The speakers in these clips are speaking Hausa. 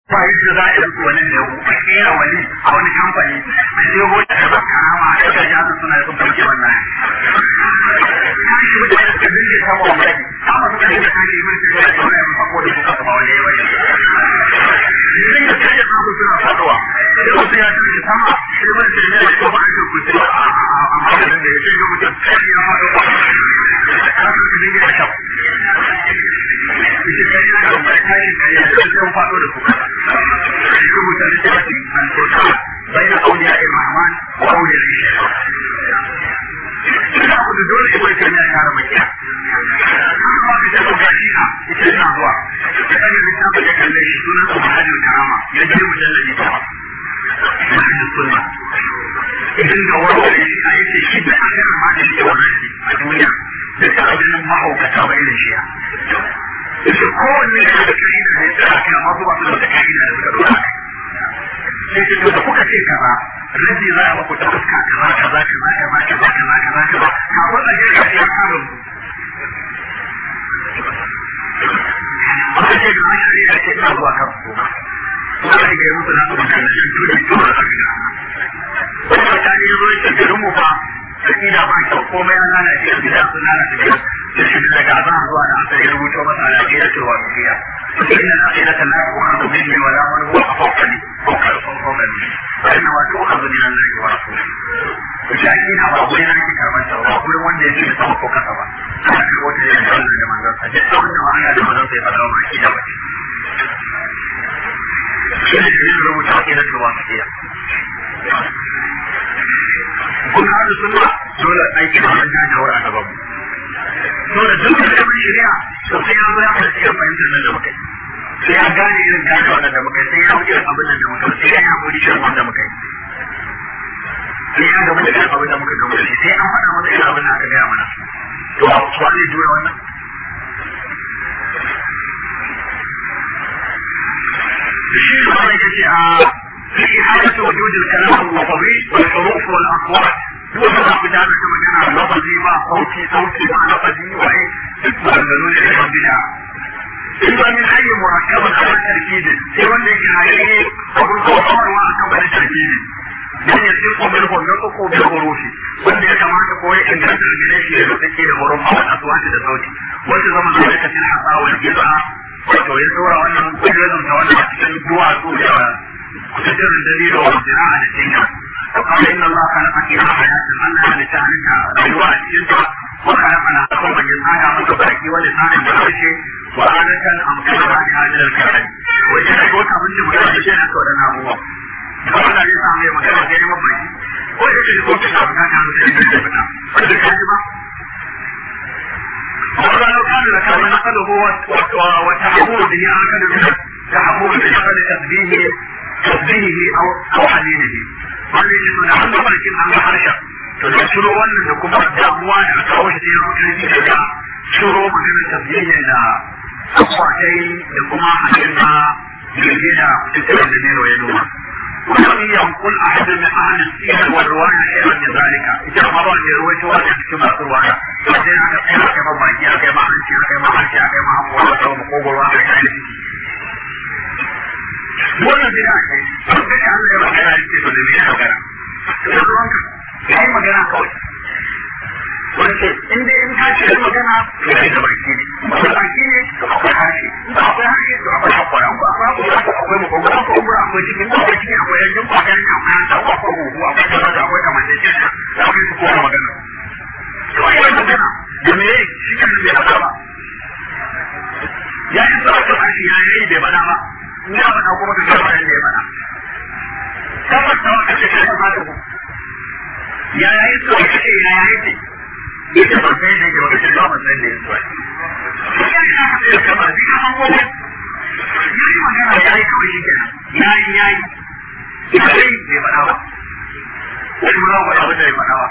ba yadda za a yi su wani da a kera wani a wani kamfani a je wata da ba karama a kasar jihar suna da kuma wannan kashi mutane suka dinga sama wa mai sama suka dinga kashi yi mulki da wani ya mako da kuka kama wani ya wani idan ya kashi samu suna faduwa sai wasu ya tashi sama sai wani ce ne da kuma an shi kusa a maganin da ya ce ga mutum kashi ya faɗo ba kasu su dinga da kyau ita kashi na mai kashi da ya ce sun faɗo da kuka rubuta littafin al-Qur'an bayan auliya ar-Rahman wa auliya al-Shaytan ina kudu dole ibn Taymiyyah ya kare makiya amma da ta gashi na ita ina zuwa sai littafin da kalle shi sunan Subhanul Karama ya je mujalladi ta wannan sunna idan ga wani shi a yake shi da aka rama da shi wannan a duniya da ta abin mahaukata ba irin shi ya kowanne da da kai da ya tsara kai amma ba su da kai da suka dora sai ce da kuka ce kaza rabi za a muku ta fuska kaza kaza kaza ka wanda ya ga ya karo aka ce ga shi ya ce ina zuwa kan ku kuma ai ga musu na kuma kan shi to da to da kuma ta ne zo shi da mu fa sai da ba ta komai an nana shi da sun nana shi shi daga azan zuwa da aka yi rubuto masa a Najeriya cewa biya inna al-akhirata la tu'khadhu minni wa la man huwa fawqani inna wa tu'khadhu min Allah wa rasulihi shi na ba wai nan ki karban ta ba gurin wanda yake da sama ko kasa ba ana kai wata da Allah da manzon sa da wannan Allah da manzon sa ya fada wa ki da bace shi ne da rubuta akhiratu wa sahiya kun hada sunna dole aiki da wannan jawar a gaban dole duk da mai shari'a to sai ya zo ya fara cikin fahimtar nan da muka yi sai ya gane irin gane wannan da muka yi sai ya wuce abin nan da muka yi sai ya haƙuri shi wanda muka yi sai ya gaba da irin abin da muka gaba da shi sai an faɗa masa irin abin da aka gaya mana to a kuwa zai jura wannan shi ne kuma yake ce a في حالة وجود الكلام اللفظي والحروف والأصوات دون ما بدأنا كمجانا لفظي ما صوتي ما لفظي وإيه تتبدلون إلى ربنا إلا من أي مركب على تركيب سوى لك عليه أقول قوة وأكبر تركيب من يسيق منه النطق بالحروف wanda ya kamata koyi ingantar gine shi da take da wurin hawan aswati da sauti wanda zama da lokacin hasa wal bid'a wato ya dora wannan kujerar ta wannan cikin duwatsu da kujerar dalilin wa jira'a da tinka وقال إن الله خلق فيها حياة أنها لتهلك أيها الجنة وخلقنا لكم من يسعى متبرك ولسان بحرش وآلة أمثلها لهذا الكلام وإذا كنت أبنت متبرشين أكودنا هو فأنا يسعى مكان غير مبرك وإذا كنت أبنت متبرشين وإذا كذب وقال لو كان لك من نقله وتحمل به أكد منه تحمل بشغل تسبيهه أو حليله wanda yake so da an gaba cikin an ga harshen to da shiro wannan da kuma damuwa da aka kawo shi da yawan daga shiro maganar tasbihin da akwatai da kuma hadin da jirgin da cikin da ne ya noma wani yankun a hadin da ahli siyar wa ruwaya irin da zalika ita ma ba ne ruwaito wannan cikin masu ruwaya to sai aka tsaya aka ba baki aka yi ma hanci aka yi ma harshe aka yi ma hakora aka yi ma kogoro aka yi da ciki wannan bida ne wanda ya Allah ya magana yake to da me ya magana to ruwanka yayi magana kawai wanda in dai in ka ce magana to sai da baki ne baki ne to akwai harshe akwai harshe to akwai hakora akwai makogoro akwai cikin akwai yankin akwai huhu akwai kaza akwai kamantacce da akwai su kowa magana to yayi magana da me shi kan bai faɗa ba ya yi sauƙin harshe ya yi bai faɗa ba ina faɗa kuma ka gaba da ya faɗa tabbas ta wata ce ta fata ku ya yi so ya ce ya yi ce ita ba sai ne ke wata ce ba sai ne so ya yi aka ce ka ba zai kama ko ya yi magana ya yi kawai shi kenan ya yi ya yi bai faɗa ba wani ma wani abin da ya faɗa ba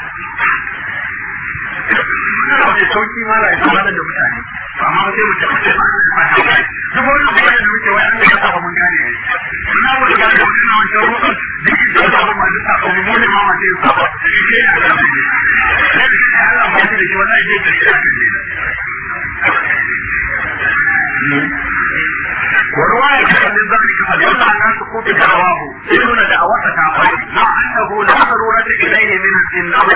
da sauki ma la ya fara da mutane amma sai mu tabbata ba duk wani abu da muke wai an ga saba mun gane ina wani ga da wannan wancan ruwan duk da saba mun da saba mun ne ma ma sai saba shi ne da Allah ba shi da shi wannan yake da shi ورواية عن ذلك فليلا الناس كوب دعواه إنه دعوة تعبان مع أنه لا ضرورة إليه من النظر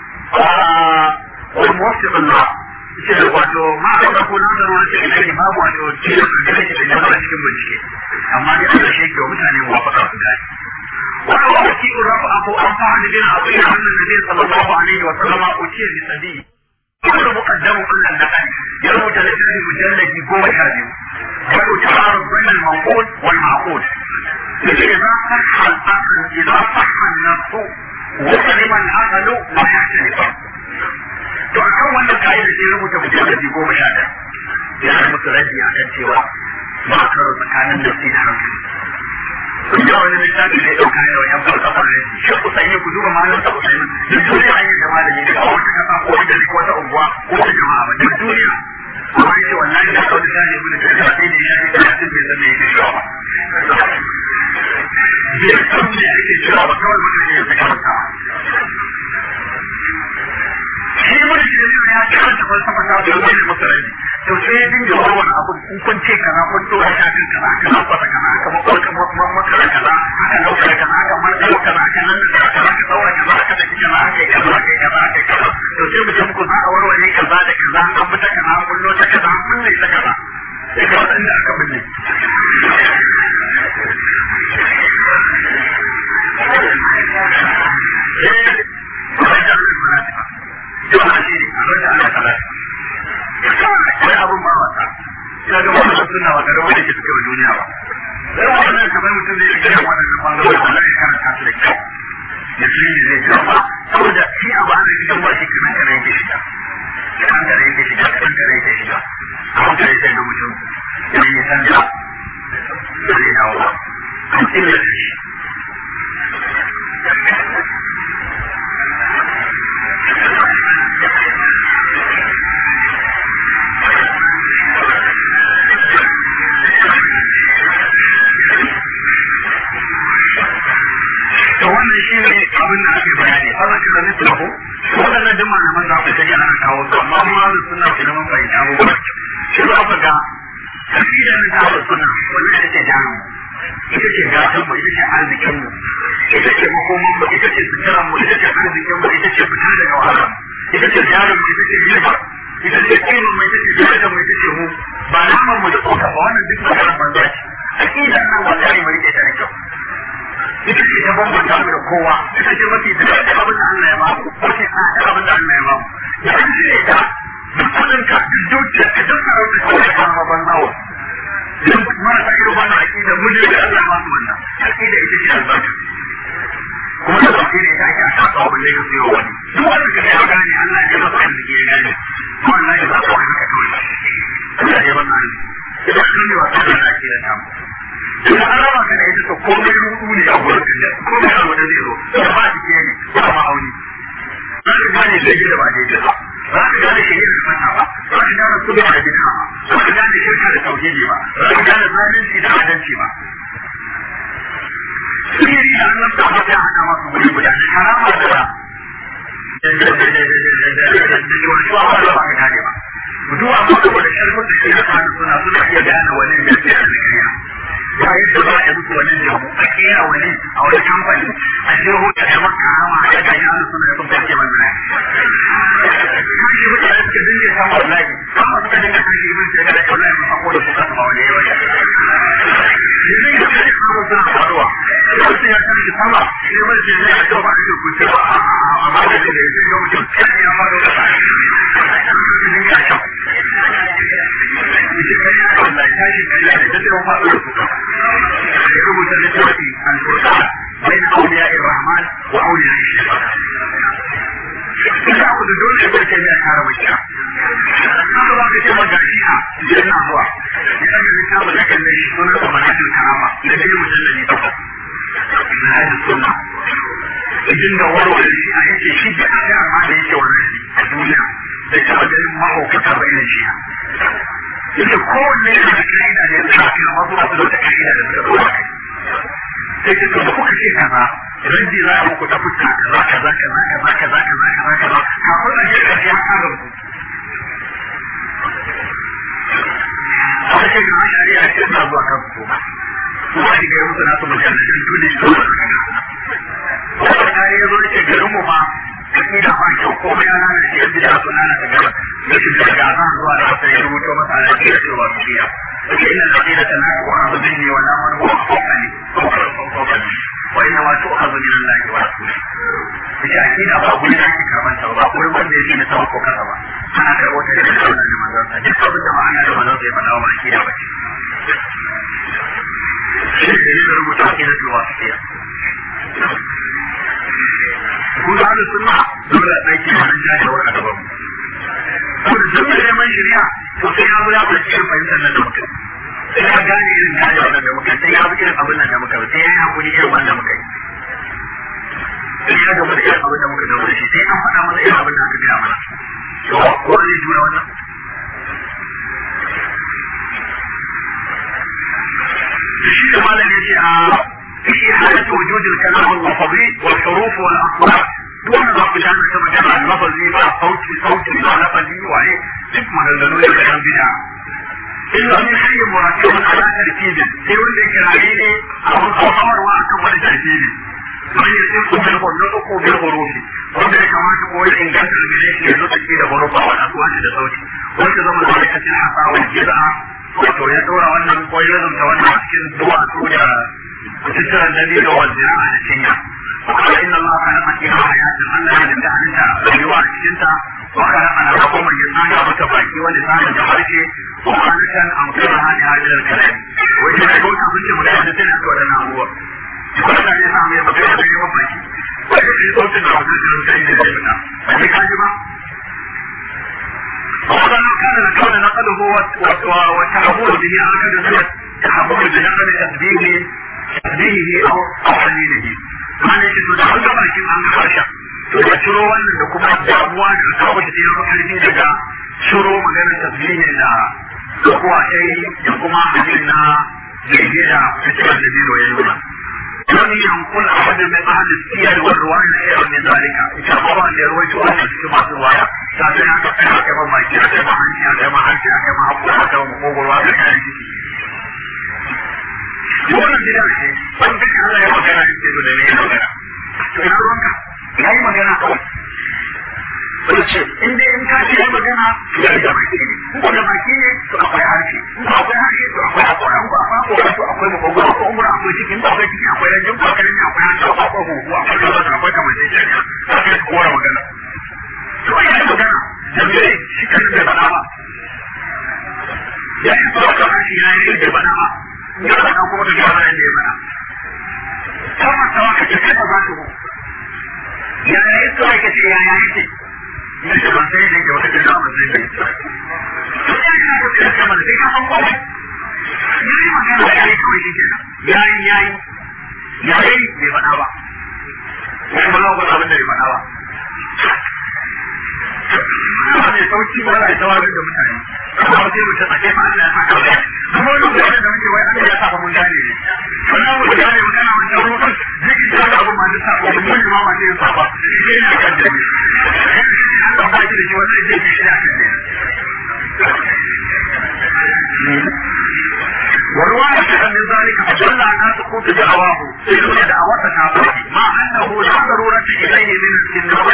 والموفق الله wato ma a ɗauko na da ruwan cikin ake babu wato cikin da ake da yawa cikin bincike amma dai Allah shi ke mutane muwafaka su gani wani lokaci in rafa abu an fahimta bin abu ya hannun nabi sallallahu alaihi wa sallama uce bi sadi kuma muqaddamu kullun nakan ya rubuta littafin mujalladi 12 wato ta'aruf bainal mawqut wal ma'qut إذا صح الأصل إذا صح النص وسلم العقل لا يختلف to akan wannan ka'ida sai rubuta mujalladi 11 yana musu raji akan cewa ba karo tsakanin nafsi da hankali kun ga wani littafi da ya dauka yau yan falsafa ne shi ku sanye ku duba malamin sa ku sanye duk duniya an yi da malami da wata kasa ko wata ko wata unguwa ko wata jama'a ba duk duniya amma yace wallahi da kawai da ne mun da sai da ya yi da sun bai san me yake cewa ba bai san me yake cewa ba kawai mutum ne ya saka shi mun shi ne ya karanta falsafa ta da wani musulmi to sai ya dinga wannan abu in kun ce kana kun to ya kan kana kana kwata kana aka makara kaza aka dauka kaza aka martaba kaza aka nan da kaza aka daura kaza aka da kaza aka kaza aka kaza aka kaza to sai mu ce muku za a warware kaza da kaza an fita kaza an kullo ta kaza an kunne ta kaza sai ka wanda inda aka binne wai abun ba wata ina ga wannan sunna ba da wanda ke cikin duniya ba sai wannan kamar mutum zai ga wannan bangare wannan ya karanta su da kyau ya tsiri zai kawo saboda shi abu ana cikin ba shi kana kana yake shiga kan da yake shiga kan da yake shiga abun da yake da mutum idan ya san da zai dawo an tsira da shi abin da ake bayani har aka da nufi ko wadannan duk malaman za ku shari'a na kawo su amma mu ahlus sunna ku da mun bayyana abubuwa shi za ku ga akida na ahlus sunna wannan ita ce jamu ita ce gatan mu ita ce arzikin mu ita ce makoman mu ita ce suturan mu ita ce arzikin mu ita ce fita daga wahala ita ce jarum mu ita ce riba ita ce kimin mu ita ce daraja mu ita ce mu ba naman mu da tsoka ba wannan duk maganar banza ce akida nan wallahi mu rike ta da kyau ita ce ta bambanta mu da kowa ita ce mafi da abin da Allah ya ba mu mafi da abin da Allah ya ba mu da an cire ta da kudin ka dukiya ka duk ka rauta kawai ka ma ban nawa dan mara ta irin wannan akida mu ne da Allah ma su wannan akida ita ce albarka kuma da ba ne ta ake aka kawo balle ka siyo wani duk wanda ka ya gane Allah ya masa arziki ya gane wallahi ba ka haka kawai Allah ya ba mu idan kun yi wata da akida ta mu idan an raba ka da ita to komai rudu ne a gurin ka komai a wajen zai zo da ba jike ne ba ma'auni za ka gane daidai da ba daidai ba za ka gane shi yin fata ba za ka gane su da bid'a ba za ka gane shirka da tauhidi ba za ka gane zalunci da adalci ba sirri da Allah ta hada hana masu guri guda harama da wasu ba ka gane ba duwa ma saboda sharfin da shi da suna iya gane wani da ke da kariya ba yadda za a mutu wani jamu a kera wani a wani kamfani a je hota da maka hama a yaga ya su suna sun kake wannan kashi mutane suka dinga samun wallahi kama suka dinga kashi ibn sai ga da wallahi mun hako da suka ba wani yawa shi ne da kuma suna faruwa sai ya tashi sama sai mun ce ne to ba shi kuce ba amma da ne sai ga mutum sai ya fara da shi dinga shi wallahi tashi da da faruwa rubuta littafi al-Qur'an bain awliya ar-Rahman wa awliya ash-Shaytan. Ina ku da dole ku ce mai haramciya. Haka ba ka ce ma gashiya yana zuwa. Ina ga littafin da kan shi sunan sa manatul karama da dai mujalladi ta. Na hada sunna. Idan da warware shi a yake shi da aka amma da yake wannan a duniya da ta wajen mahaukata bayan shi. Yake kowanne da ka'ida da ya tsaka masu masu da ka'ida da suka zuwa kai. Sai ka da kuka ce kaza, ranji za a muku ta fuska kaza kaza kaza kaza kaza kaza kaza kaza kafin a je ƙarshe ya ƙara ku. a cikin ashari a cikin zuwa kan su kuma shi ga musu nasu mujallajin dole wanda kare ya zo ce garin mu ba akida ba kyau ko mai ana da shi bid'a sunna na gaba ya shi daga azan zuwa da sai ya rubuto masa alaƙi da cewa biya inna al-aqida tanaqu abdini wa la man huwa fawqani wa inna ma tu'khadhu min Allah wa rasulihi ita akida ba gurin da ake karban ta ba gurin wanda yake na tawo ko kasa ba ana da wata da Allah ne manzon sa duk abin da ma'ana da manzon sa ya faɗa wa akida ba ce shi ne rubuta akida da wasiya ko da sunna dole a ɗauki wannan jajawar a gaban mu ko da duk da neman shari'a to sai ya zo ya fara cikin fahimtar nan da muka sai ya gane irin jajawar nan da muka sai ya bi irin abin nan da muka sai ya yi hakuri irin wannan muka yi sai ya gama da irin abin da muka gama da shi sai an faɗa mana irin abin da aka gaya mana ko zai jura wannan shi da malam ya ce a في حالة وجود الكلام اللفظي والحروف والأصوات دون ضغط جانب كما جمع اللفظي مع صوتي مع لفظي وعيه تكمل اللنوية كلام بدع إلا من حي مركب على ترتيب سيقول لك العيني أو الخطر وأكبر ترتيب من يصف منه النطق بالحروف وذلك كما تقول إن كانت المليك يزوج إلى غرفة والأصوات لصوتي وكذا من ذلك الحصى والجزء وتويتورا وأنه قويلهم تولى أسكن دواء سوريا وتسرى الدليل والزراعة للشيء وقال إن الله خلق فيها حياة الله لتعنيها بلواء الشنطة وخلق لكم الجسان وتفاكي ولسان جمالك وخالقا أمطرها لهذا الكلام وإذا يقول أبنت مجاهدتين أكوالنا هو يقول لك يا سامي بقية بني وفاكي ويجب صوت العبدالك الكريم للجبنة فهي كاجبة وقال لو كان لكون نقله والتحمل به أكد من التحمل بنقل تسبيحه أو حليله mana yake to da an gaba shi an gaba shi to da ciro wannan da kuma damuwa da kawo shi da karfi daga ciro maganar tasbihi da kuwa sai da kuma hadin na jirgiya cikin da biro yayin ba wani yankun abin da ahli siyar wa ruwaya sai min zalika ita ba da ruwaito wannan cikin masu ruwaya ta ga haka kai aka ba mai kira da hanci aka ma hanci aka ma hakku aka ma gogorwa da kai ciki wannan gida ne wanda Allah ya magana shi da ne ya magana to ina ruwanka yayi magana kawai sai ce in dai in ka ce magana ya da baki ne ko da baki ne to akwai harshe ko akwai harshe to akwai hakora ko akwai magogoro ko umra akwai cikin da akwai cikin akwai rajin ko akwai ne akwai hanci ko akwai huhu akwai kaza da akwai kamar sai sai ko kora magana to yayi magana da me shi kan da bana ba yayi ko ka harshe yayi da bana ba ya da kuma da gaba da ya bana kuma tawa ka ce ka ba shi ya ne so ka ce ya yake ne da ban sai ne ga wata da ba sai ne to ya ne ka ce kamar sai ka san ko yayi magana da yayi kawai shi kenan yayi bai bana ba kuma ba abin da bai bana ba ne sauki ba da tawarin da mutane amma sai mutum a kai ma Allah ya saka da kuma duk da muke wai Allah ya saka mun gane ne wannan mu gane magana mun dawo kan ziki da abu ma da sako mun ma ma ne saba sai ne kan da ni Allah ba shi da shi wannan zai shi da kan ne ورواية من ذلك فدل على سقوط دعواه سيدنا دعوة كافره مع أنه لا ضرورة إليه من النظر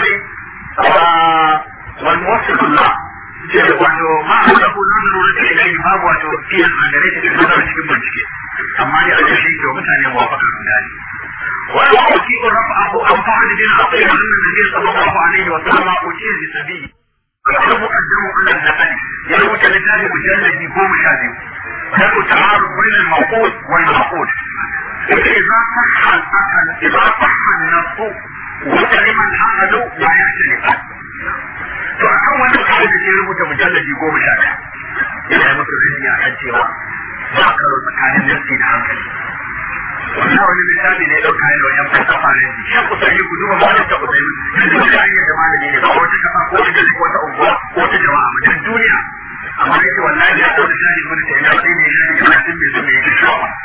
والموصل الله wato ma a da kuma nuna da ilai babu wato fiye a gare shi da nazar cikin bincike amma ya ake shi ke mutane muwafaka sun gani wani wakilci ko rafa abu an fara din a tsaye da nabi sallallahu alaihi wa sallam ko ce bi sabi ko muqaddamu ala al-naqli ya rubuta littafi mujalladi 12 da ko ta'aruf bain al-mawqut wal maqut إذا صح الأكل إذا صح النص وكلمة العقل لا يختلفان to akan wannan kawai da ke rubuta mujalladi 11 yana musu rinji a kan cewa ba karo tsakanin nafsi da hankali wannan wani misali ne ɗauka ne da wajen falsafa ne shi ku sai ku duba malam ta ku sai yanzu da hanyar da malami ne ba wata kafa ko wata gari ko wata unguwa ko wata jama'a a cikin duniya amma yake wallahi ya ɗauka shi mun ta yana sai ne shi kuma sun bai san me yake cewa ba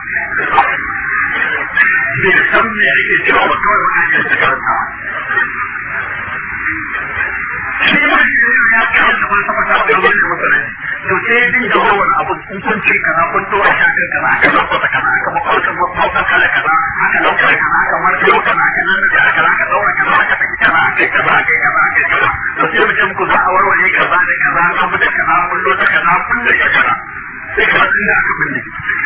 bai san me yake cewa ba kawai wannan yake karanta shi ma shi ne ya kawo da wani sama ta da wani mutane to sai din da wannan abu in kun ce kaza kun to a shakar kaza aka dauko ta kaza aka makwalta makwalta kala kaza aka dauko kaza aka marko kaza aka nan da aka aka daura kaza aka saki kaza aka kaza aka kaza aka kaza to sai mutum ku za a warware kaza da kaza an mu da kaza kullu da kaza kullu da kaza sai ka san da aka binne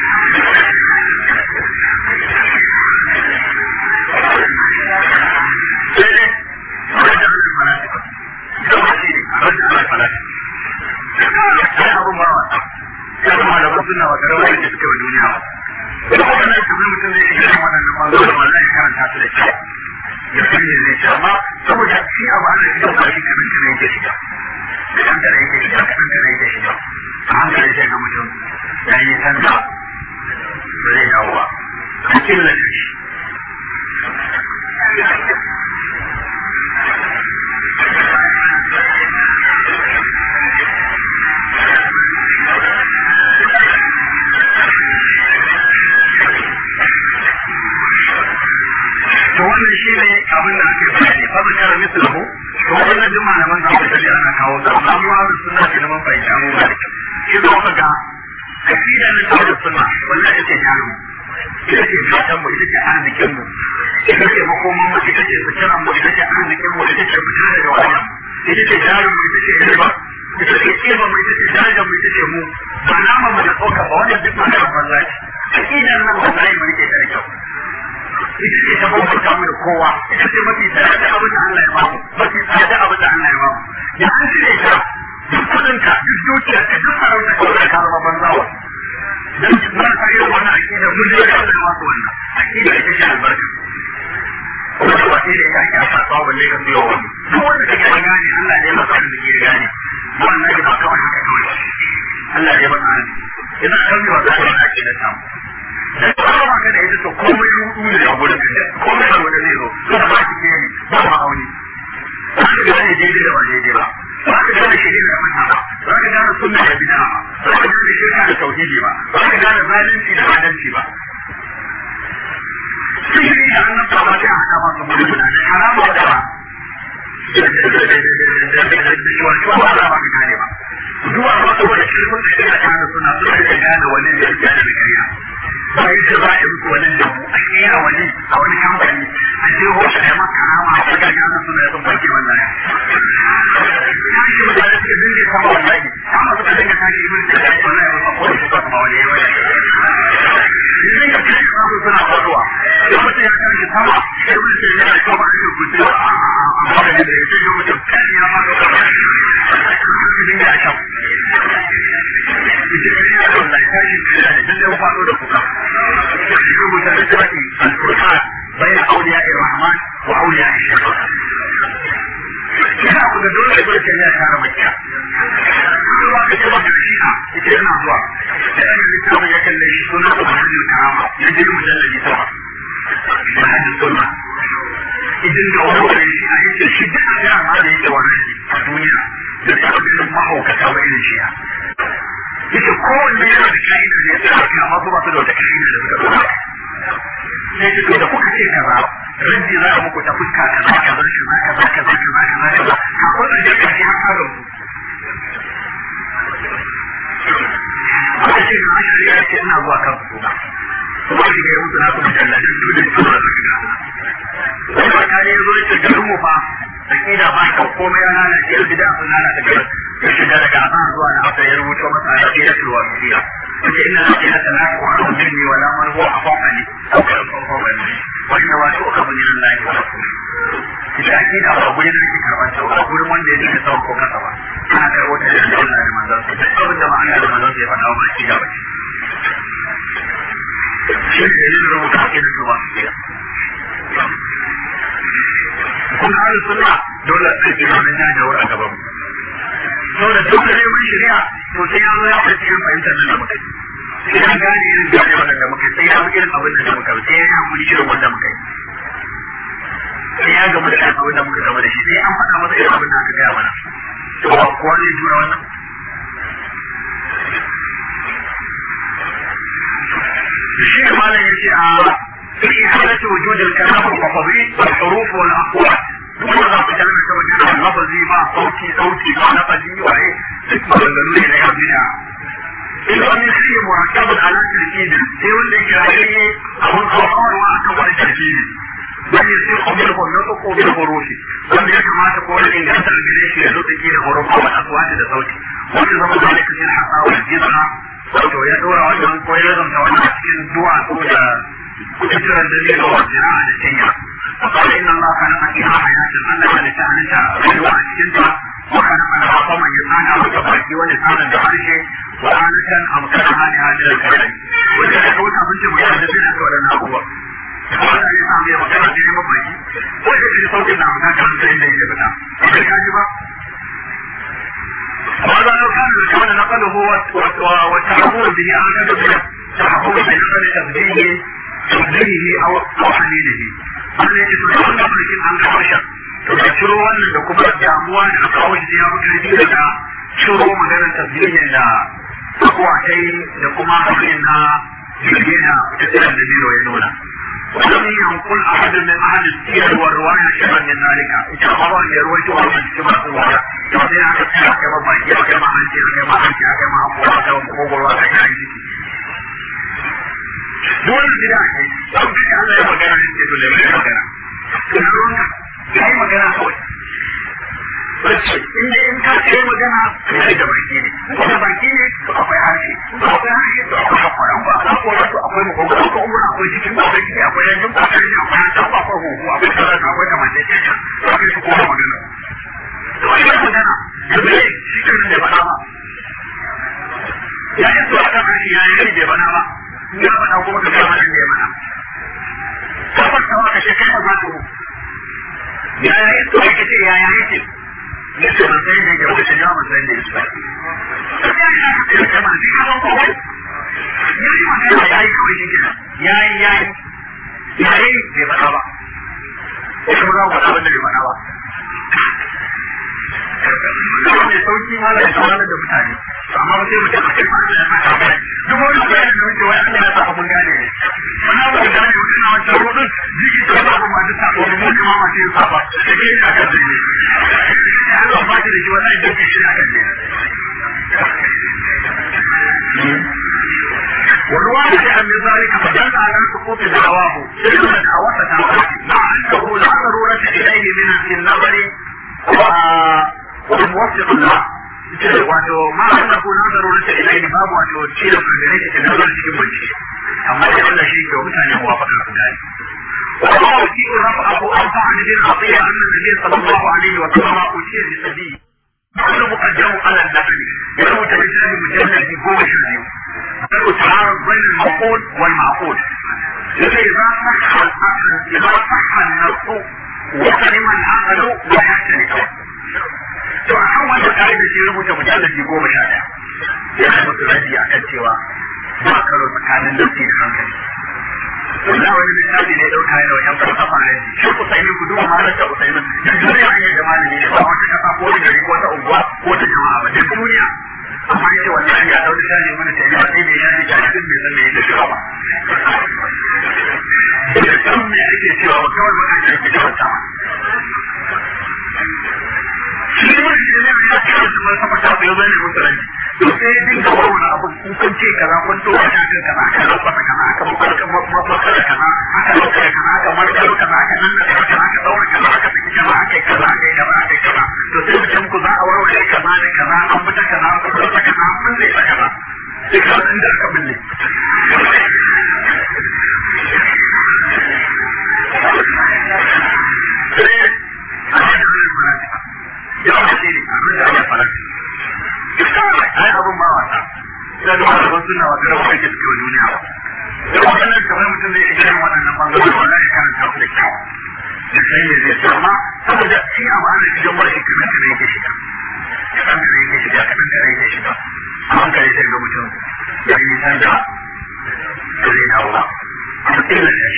suna wata rawar da suke wa duniya ba kuma wannan kamar mutum zai shiga cikin wannan ɓangaren wannan ya karanta su da kyau ya san me zai ci amma saboda shi abu ana shiga ba shi kanan kanan yake shiga kanan kanan yake shiga kanan kanan yake shiga a hankali sai ga mutum ya yi sanda ba zai dawo ba an killace shi wannan shi ne abin da ake bayani fa zakar mislahu to wannan duk malaman da aka tafi ana kawo da amma wannan sunna ce da man fahimta mu ba shi zo ka ga akida ne ta sunna wallahi ita ce jaru ita ce fatan mu ita ce arzikin mu ita ce makoman mu ita ce fitaran mu ita ce arzikin mu ita ce fitar daga wannan ita ce jaru mu ita ce riba ita ce kiba mu ita ce daraja mu ita ce mu ba nama mu da tsoka ba wannan duk maganar wallahi akidan nan wallahi mu rike ta da kyau ita ce ta bambanta mu da kowa ita ce mafi tsada da abin da Allah ya bamu mafi tsada abin da Allah ya bamu ya an cire ta duk kudinka duk dukiyarka duk sarauta ka wanda ka zama banzawa dan mara ta irin wannan akida mun da ya zama masu wannan akida ita ce albarka kuma ba sai da ita ake asa tsawo balle ka siyo wani duk wanda kake gane Allah ne masa da ke gane wannan ba kawai haka kawai Allah ya masa ina kalmi wa zai akida ta da kuma ka da ita to komai rudu ne a gurin ka komai da wanda zai zo to ba shi ne ba ma auni ba ka gane daidai da wani daidai ba ba ka gane shi da mata ba ba ka gane sunna da bid'a ba ba ka gane shirka da tauhidi ba ba ka gane zalunci da adalci ba sihiri da annan ba ta hada masu gudu da harama da ba zuwa wata wani kirkun da ya gane suna suna da gane wani da ya gane da kariya bayan da za a yi muku wani da a kera wani a wani kamfani a je hoshi da maka rama a cikin gane suna ya sun farke wannan ya shi mutane suka dinga kama wallahi kama suka dinga tashi ibn da ya yi wallahi ba ko da suka kuma wani yawa idan ya kai samu suna faruwa sai mutum ya tashi sama sai mutum ya yi kama a cikin kuce a wani da ya ce yi mutum kan ya ma da kama su dinga a can بين أولياء الرحمن وأولياء الشيطان. أقول دون يقول لك يا شعر مكة. كل واحد يبغى الشيعة يتكلم عن الله. لأن الإسلام يكلم سنة وحد الكرامة يجري مجلد سوا. وحد السنة. إذا جوهر الشيعة يشد أشياء ما هي جوهر الدنيا. يتقبل معه كتاب إلى الشيعة. yake kowanne yana da kayan da ya tsaya amma ba su da wata kayan da suka dora sai duk da kuka ce kaza rinji za a muku ta fuska kaza kaza kaza kaza kaza kafin da ya kashi har kaga mu aka ce na shirya ya ce ina zuwa kan su kuma shi ya mutu na kuma jalladin dudin tura su gida wani bakari ya zo ya ce garin mu fa akida ba ka komai ya lalace ya bida sun lalata garin ya shiga daga azan zuwa na haka ya rubuta masa a cikin tulwa biya wace ina da ina da naku wa an dinni wa la man huwa afaqani aw ka afaqani wa inna wa tuqa min Allah wa rasul ita akida ba gurin da kike karban ta ba gurin wanda ya dinga sauko kasa ba ana da wata da Allah da manzon sa duk abin da ma'ana da manzon sa ya faɗa ba akida ba shi ne da rubuta akida tulwa biya kun haɗu suna dole a ɗauki wannan jajawar a gaban mu. Saboda dole ne mun shirya to sai ya zo ya fi cikin fahimtar nan da muka yi. Sai ya gane irin jajawar da muka yi, sai ya fi irin abin da muka yi, sai ya haƙuri irin wanda muka yi. Sai ya gamu da abin da muka gama da shi, sai an faɗa masa irin abin da aka gaya mana. To ba kowa zai jura wannan. Shi ne malam ya ce a في حالة وجود الكلام اللفظي والحروف والأقوال kuma za ku jami ta wajen lafazi ba sauti ba na faji waye duk maganganu ne na yabina illa min shi murakabun ala tarkibin sai wanda yake rayuwa abun kawarwa akan wani tarkibi wani sai kuma ko na ko da horofi wanda ya kamata ko wani ingantar gare shi ya zo take da horofi wa aswati da sauti wanda zama da cikin hasawa jizra wato ya dora wannan ko ya zanta wannan cikin duwatsu da kujiran da ne ga wajen da cinya وقال إن الله خلق فيها حياة أنها لتعنيها رجوع الشنطة وخلق لها طمع يسعنا وتبعكي ولسانا بحرشه وآنة أمكنها لهذه الكلام وكذا كوتا بنت مجاهدين أكبرنا هو وهذا يسعى من مكانة دين مبعي ويجب صوت النعمة كان سيد يجبنا وكذا كاجبا وهذا لو كان الكون نقله والتحقون به أعلم به تحقون بنقل تبديه أو حليله wannan yake so da wannan mulkin an ga harshen to da ciro wannan da kuma damuwa da aka kawo shi ya mutu daga ciro maganar tasbihin da kuwa kai da kuma hakin na yana da tsiran da biro ya nuna wannan yankun ahadin min ahli siyar wa riwaya shaban min zalika ita ba wanda ya ruwaito wannan cikin masu waya to sai aka tsaya kai ma baki kai ma hanci kai ma hanci kai ma abuwa da kogorwa da kai ciki dole gida ne don kai Allah ya magana ne to da mai magana to ruwanka kai magana kawai wacce inda in ka kai magana kai da baki ne kuma baki ne to akwai harshe to akwai hakwaran ba akwai to akwai makogoro ko umma akwai cikin akwai ciki akwai yankin akwai akwai tafa akwai huhu akwai kaza akwai kamar da ke to akwai su kuma magana to ai magana da bai shi kan da ba ba ya yi to aka harshe ya yi da ba ba ya faɗa kuma ka gama da ya mana kafar ta waka shekai ba za ku ya yi to ya ce ya yi ce ya ce ban sai da ya wuce ya ban sai da ya ce ya yi ya ce ba shi kaman ko ya yi magana ya yi kawai shi kenan ya yi bai faɗa ba ya kuma za ku faɗa wanda bai faɗa ba mai sauki ma da tsawanar da mutane amma ba sai mutum a kai ma da haka ba duk wani bayan da wuce wai Allah ya sa mun gane ne wannan ba gane wuce na wancan rodin jiki da ba ma da sa wani mun kuma ma sai sa ba sai kai aka da ne ya ga ba da shi wannan da ke shi aka ne والواحد أن ذلك فدل على سقوط دعواه سلم الحواسة مع أنه لا ضرورة إليه من النظر وموفق الله wato ma wannan ko na zaro rasa ilai ne babu wato ce da gare shi da nazar cikin bincike amma da Allah shi ke mutane muwafaka su gani wa wasi rafa abu amfa an bin atiya anna nabiy sallallahu alaihi wa sallam uciya bi sabi kullu muqaddamu ala an-nabi yaro ta bisani mujallad goma sha biyu yaro ta'arud bain al-maqul wal ma'qul yake idza sahha al-aql idza sahha an-nafs wa kalima al-aql wa yahtalika to a kan wanda kare da shi rubuta mujalladi 11 yana musu rabi a kan cewa ba karo tsakanin nafsi da hankali wannan wani misali ne dauka yana wajen falsafa ne shi Usaimi ku duba malar ta Usaimi duniya ne da malami ne ba wata kasa ko da gari ko ta unguwa ko ta jama'a ba duk duniya amma yace wallahi ya dauki tare mana ta yi sai bai yani da cikin bai san me yake cewa ba dan me yake cewa ba kawai ba ka ce ta shi ne ya kira su mai sama ta bai zai musu rai to sai din ga wannan abu kun ce kaza kun to ka ce kaza ka rufa kaza aka muka kaza aka rufa kaza aka marka kaza aka nan kaza aka daura kaza aka saki kaza aka kaza aka kaza to sai mutum ku za a warware kaza da kaza an fita kaza an fita kaza an bulle kaza sai ka san da aka bulle yawan ce ne abin da ake fara ai abin ba wata ina da malaman suna wata da wata ke suke wa duniya ba da wannan kamar mutum zai iya yin waɗannan ɓangarori wanda ya karanta su da kyau da sai ne zai ce amma saboda shi a ma'ana shi don barshi kaɗan kaɗan yake shiga kaɗan yake shiga a hankali sai ga mutum ya yi nisan da zai dawo ba a mutum da shi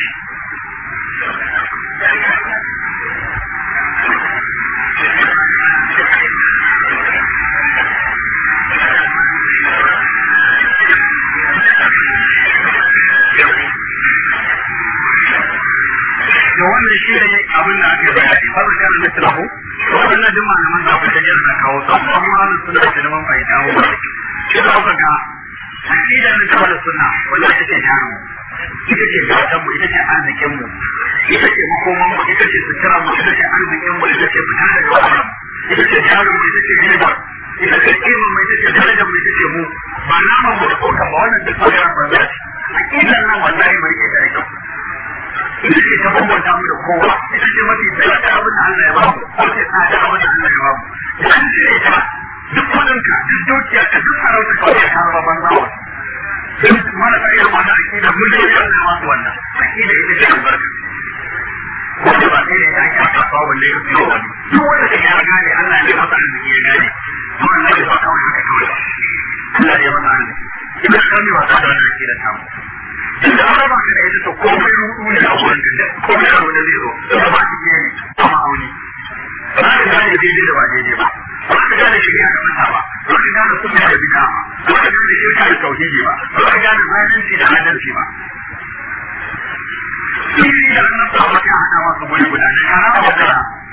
da wannan shi ne abin da aka bayani fa kan mislahu wannan duk malaman da aka jira na kawo su amma wannan suna da neman fa'ida mu shi da aka ga akidar da ta sunna wanda take jaru ita ce gatan mu ita ce arzikin mu ita ce makoman mu ita ce sutura mu ita ce arzikin mu ita ce fita daga wannan ita ce jaru mu ita ce riba ita ce kiman mu ita ce darajar mu ita ce mu ba naman mu da koka ba wannan duk fara banza akidar nan wallahi bari ke da kyau ita ce ta bambanta mu da kowa ita ce mafi tsaya da abin da Allah ya ba mu ko ce tsada abin da Allah ya ba mu da an cire ta duk kudinka duk dukiya ka duk sarauta kawai ya karo babban zawa duk mana ta irin wannan akida miliyoyi Allah masu wannan akida ita ce albarka wanda ba sai ne ta ake aka kawo wanda ya fiye wani duk wanda ta ya gane Allah ne masa arziki ya gane kuma Allah ya ba kawai haka kawai Allah ya masa arziki ina kami wasa da wannan akida ta mu inda aka ba ka da ita to komai rudu ne a wurin da komai a wurin zai zo da ba shi ne a ma'auni ba ka gane daidai da ba daidai ba ba ka gane shari'a da mata ba ba ka gane sunna da bid'a ba ba ka gane shirka da tauhidi ba ba ka gane zalunci da adalci ba shi da annabi ta maka hada masu guri guda ne kana ba ka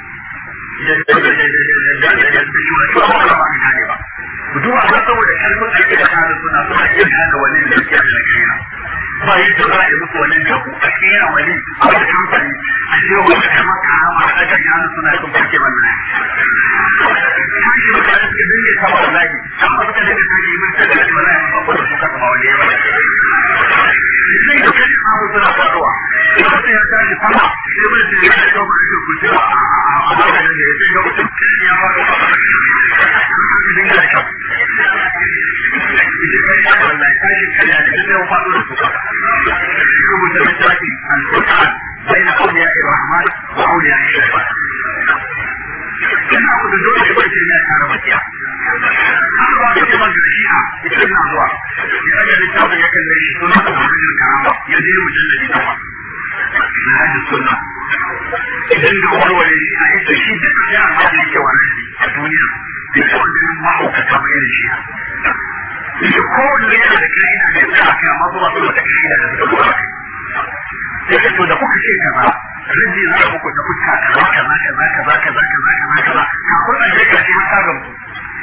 da duba ba saboda karfin aiki da kare suna iya gane wani da yake da kaina ba yadda za a yi musu wani jabu a kera wani a wata kamfani a ce wani kamar karama a ɗagar yana suna sun farke wannan tashi mutane suka dinga kama da zagi kama suka dinga tashi yi mulka da wani ya masu wanda suka kama wani ya bada sai da kashi samun suna faruwa idan sai ya tashi sama sai wani sai ya kawo ba shi kuce a maganin da ya sai ga mutum ya faru su dinga da kyau wallahi tashi kariya da duk yau faɗo da suka rubuta littafi al-Qur'an baina awliya ar-Rahman wa awliya ash-Shaytan kana ku da dole ba ce ne a rabaciya har ba ce ban shi'a ita na zuwa ya ga littafin ya kalle shi sunan Muhammad karama ya je mujalladi nawa na hadin sunna idan da warware shi a ita shi duk da ya ke wannan a duniya da wannan mahaukata mai da shi da kowanne yana da kaina da ta aka amma ba su da kaina da suka gora sai to da kuka ce kaza riji za ku ta fuska kaza kaza kaza kaza kaza kaza kaza kafin a je karshe mata ga mu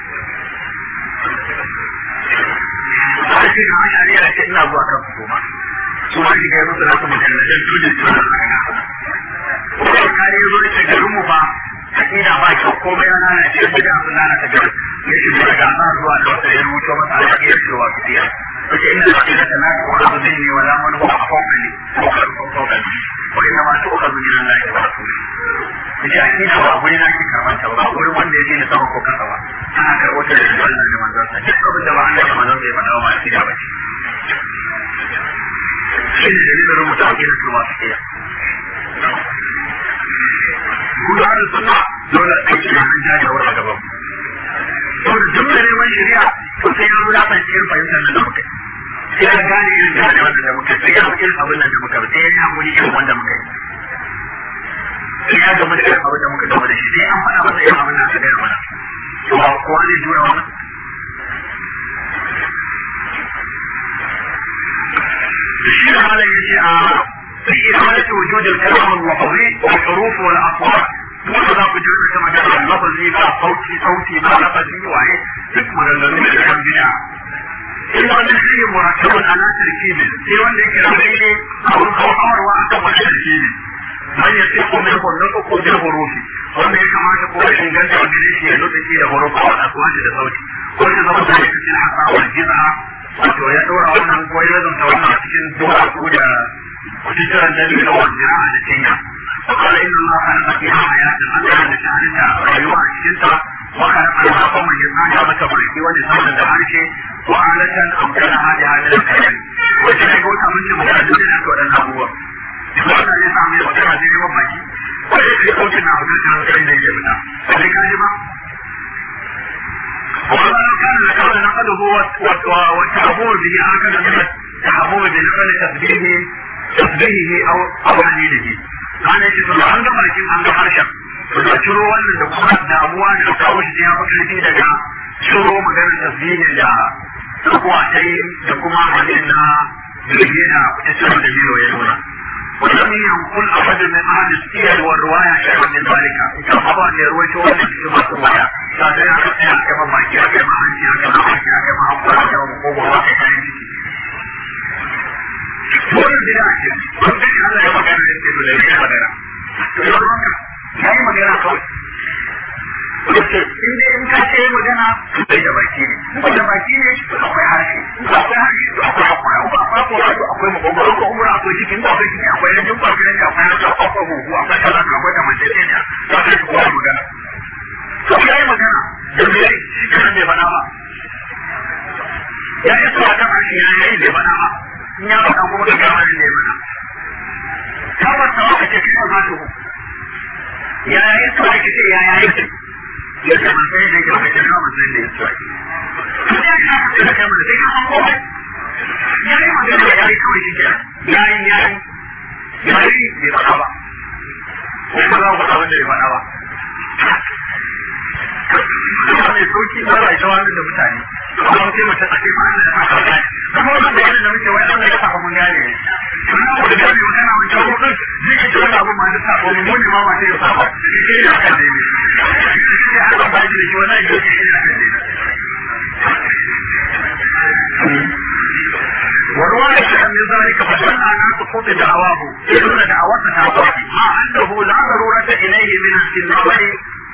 sai shi ga hanya ne da ina zuwa kan su kuma su ma shi ga musu da kuma da tudin su ko kare zo da garin mu ba akida ba ki komai yana na cikin da sun nana ta garin ya shi daga nan zuwa da wata ya rubuta masa a cikin cewa fiya kace inda ake da tana ko da zai ne wala man ko afaqali ko ina ma to ka zuwa nan da ba su kace akida ba guri na ki karban ta ba gurin wanda ya je ne sama ko kasa ba ana da wata da Allah ne manzon sa duk abin da ba Allah ya manzon sai fada wa akida ba shi ne dalilin rubuta akida su ba su kuma har sunna dole a yi nan jajawar a gaban saboda duk da neman shari'a to sai ya nuna ban cikin fahimtar da muka sai ya gane irin gane wanda da muka sai ya irin abin nan da muka sai ya hakuri irin wanda muka sai ya gama da irin abin da muka gama da shi sai an faɗa masa irin abin da aka gaya mana to ba kowa zai jura wannan shi da malam yace a في إحالة وجود الكلام اللفظي والحروف والأصوات وإذا وجود كما جاء اللفظي بقى صوتي ما لفظي وعي تكمل الذين الحمد لله إلا أن الشيء مركب على تركيب سوى ذلك أو الخطر وأكبر تركيب من يصح منه النطق بالحروف ومن كما تقول إن جنت وجلسي النطق الحروف والأصوات لصوتي وإذا ضبط ذلك الحصى والجزء ويدور أولا ويلزم تولى cikin zuwa ko da وتجرى الدليل والجراء للتنيا وقال إن الله خلق فيها حياة أنها لشأنها ويوعى الشنطة وخلق لها قوم الجزمان ومكة بريكي ونسان الدعانشي وآلة أمكنها لهذا الكلام وجرى يقولها من المتعددين أكبر النبوة يقولها أن يسعى من وكما زي ومكي ويجري قوتنا عدوث عن كريم يجبنا فذلك أجمع وقال لو كان لكان نقده والتعبور به هكذا من التعبور بنقل تسبيحه أو حليله أنا يجب أن أنجم لكن أنجم حرشا da ciro wannan da kuma damuwa da kawo shi ya makarfi daga ciro maganar tasbihin da tsakuwa ta yi da kuma hannun na jirgin da ta ciro da biro ya nuna ولم ينقل أحد من أهل السير والرواية شيئا من ذلك كما طبعا يروي شو اللي في الرواية لكن أنا كما ما كان كما أنت كما أنت كما أقول كما مقوم وكان Wani gida ake, wanda shi Allah ya magana da ke dole ya magana. To yau ranka, ya yi magana kawai. Wace, in dai in ka ce magana, bai da baki ne. Bai da baki ne, akwai harshe. Akwai harshe, akwai hakwara. Akwai hakwara, akwai makogoro, akwai umura, akwai cikin, akwai ciki, akwai yankin baki ne, akwai harshe, akwai huhu, akwai kaza, akwai kamantacce ne. Za ka yi kowa magana. To ya yi magana, da mai shi kan bai faɗa ba. Ya yi suwa kan harshe ya yi bai faɗa ba. Ya faɗa kuma da gama da mana. Tabbata wa kace kai ba to. Ya yi to ake ce ya yi. Ya ce ban sai da ke ba da gama sai da yake. Ya ka da kai mun sai ka ko. Ya yi magana ya yi kawai shi ke. Ya yi bai faɗa ba. Ko ba za ku wanda ya faɗa ba. Kuma ne soki ba da jawabi da mutane. Kuma sai mutum a ce ba Allah ya faɗa. Kuma wannan da da muke wai Allah ya faɗa mun gane. Kuma ko da gane wannan mun jawo din zai ce wannan abu ma da sabo mun ne ma ba sai ya saba. Shi ne aka dai. Shi aka ba da shi wannan yake shi ne aka dai. ورواية من ذلك فدل على سقوط دعواه إذن دعوتنا تعطيه مع أنه لا ضرورة إليه من النظر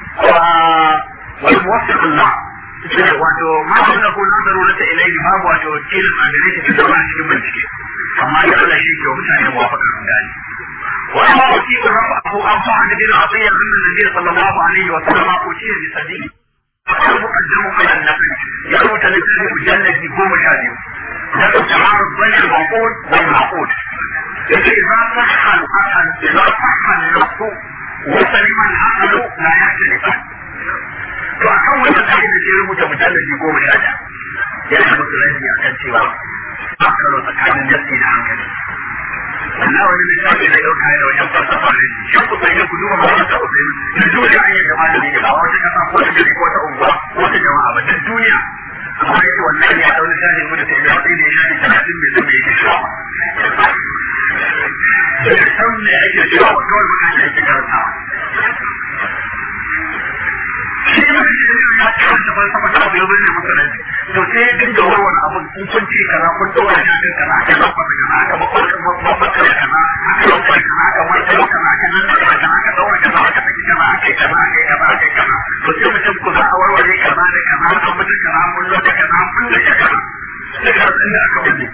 والموفق الله wato ma da ko na darura ta ilai babu wato cikin adalci da zama cikin bincike amma da Allah shi ke mutane muwafaka kan gani wa amma wasi ko rafu abu an bin atiya bin nabi sallallahu alaihi wa sallam ko ce bi sadiki muqaddamu ala an-nafi ya rubuta littafi mujalladi 12 da ta'arud bain al-maqul wal maqul idza sahha al-aql idza sahha al-nafs wa salima al-aql la yahtalifan to akan wannan kai da ke rubuta mujalladi 11 yana musulunci akan cewa ba karo tsakanin nafsi da hankali wannan wani misali da dauka da wajen falsafa ne shi ku sai ku duba ba ta ku sai duk da ayyuka da malami ne ba wata kasa ko ta gari ko ta unguwa ko ta jama'a ba duk duniya amma yake wannan ya dauna tare mu da sai da sai da shi 30 bai zama yake shawa sai ne ake cewa kawai mutane yake karantawa shi ne ya karanta falsafa ta abu ne musulunci to sai ya dinga warware abin kun ce kaza kun dora shi kan kaza aka lafa da kaza aka bakar kaza aka lafa kaza aka mai kaza aka nan da kaza aka daura kaza aka saki kaza aka kaza aka kaza to sai mutum ku za a warware kaza da kaza aka mutu kaza mun da kaza mun da kaza sai ka san da aka wuce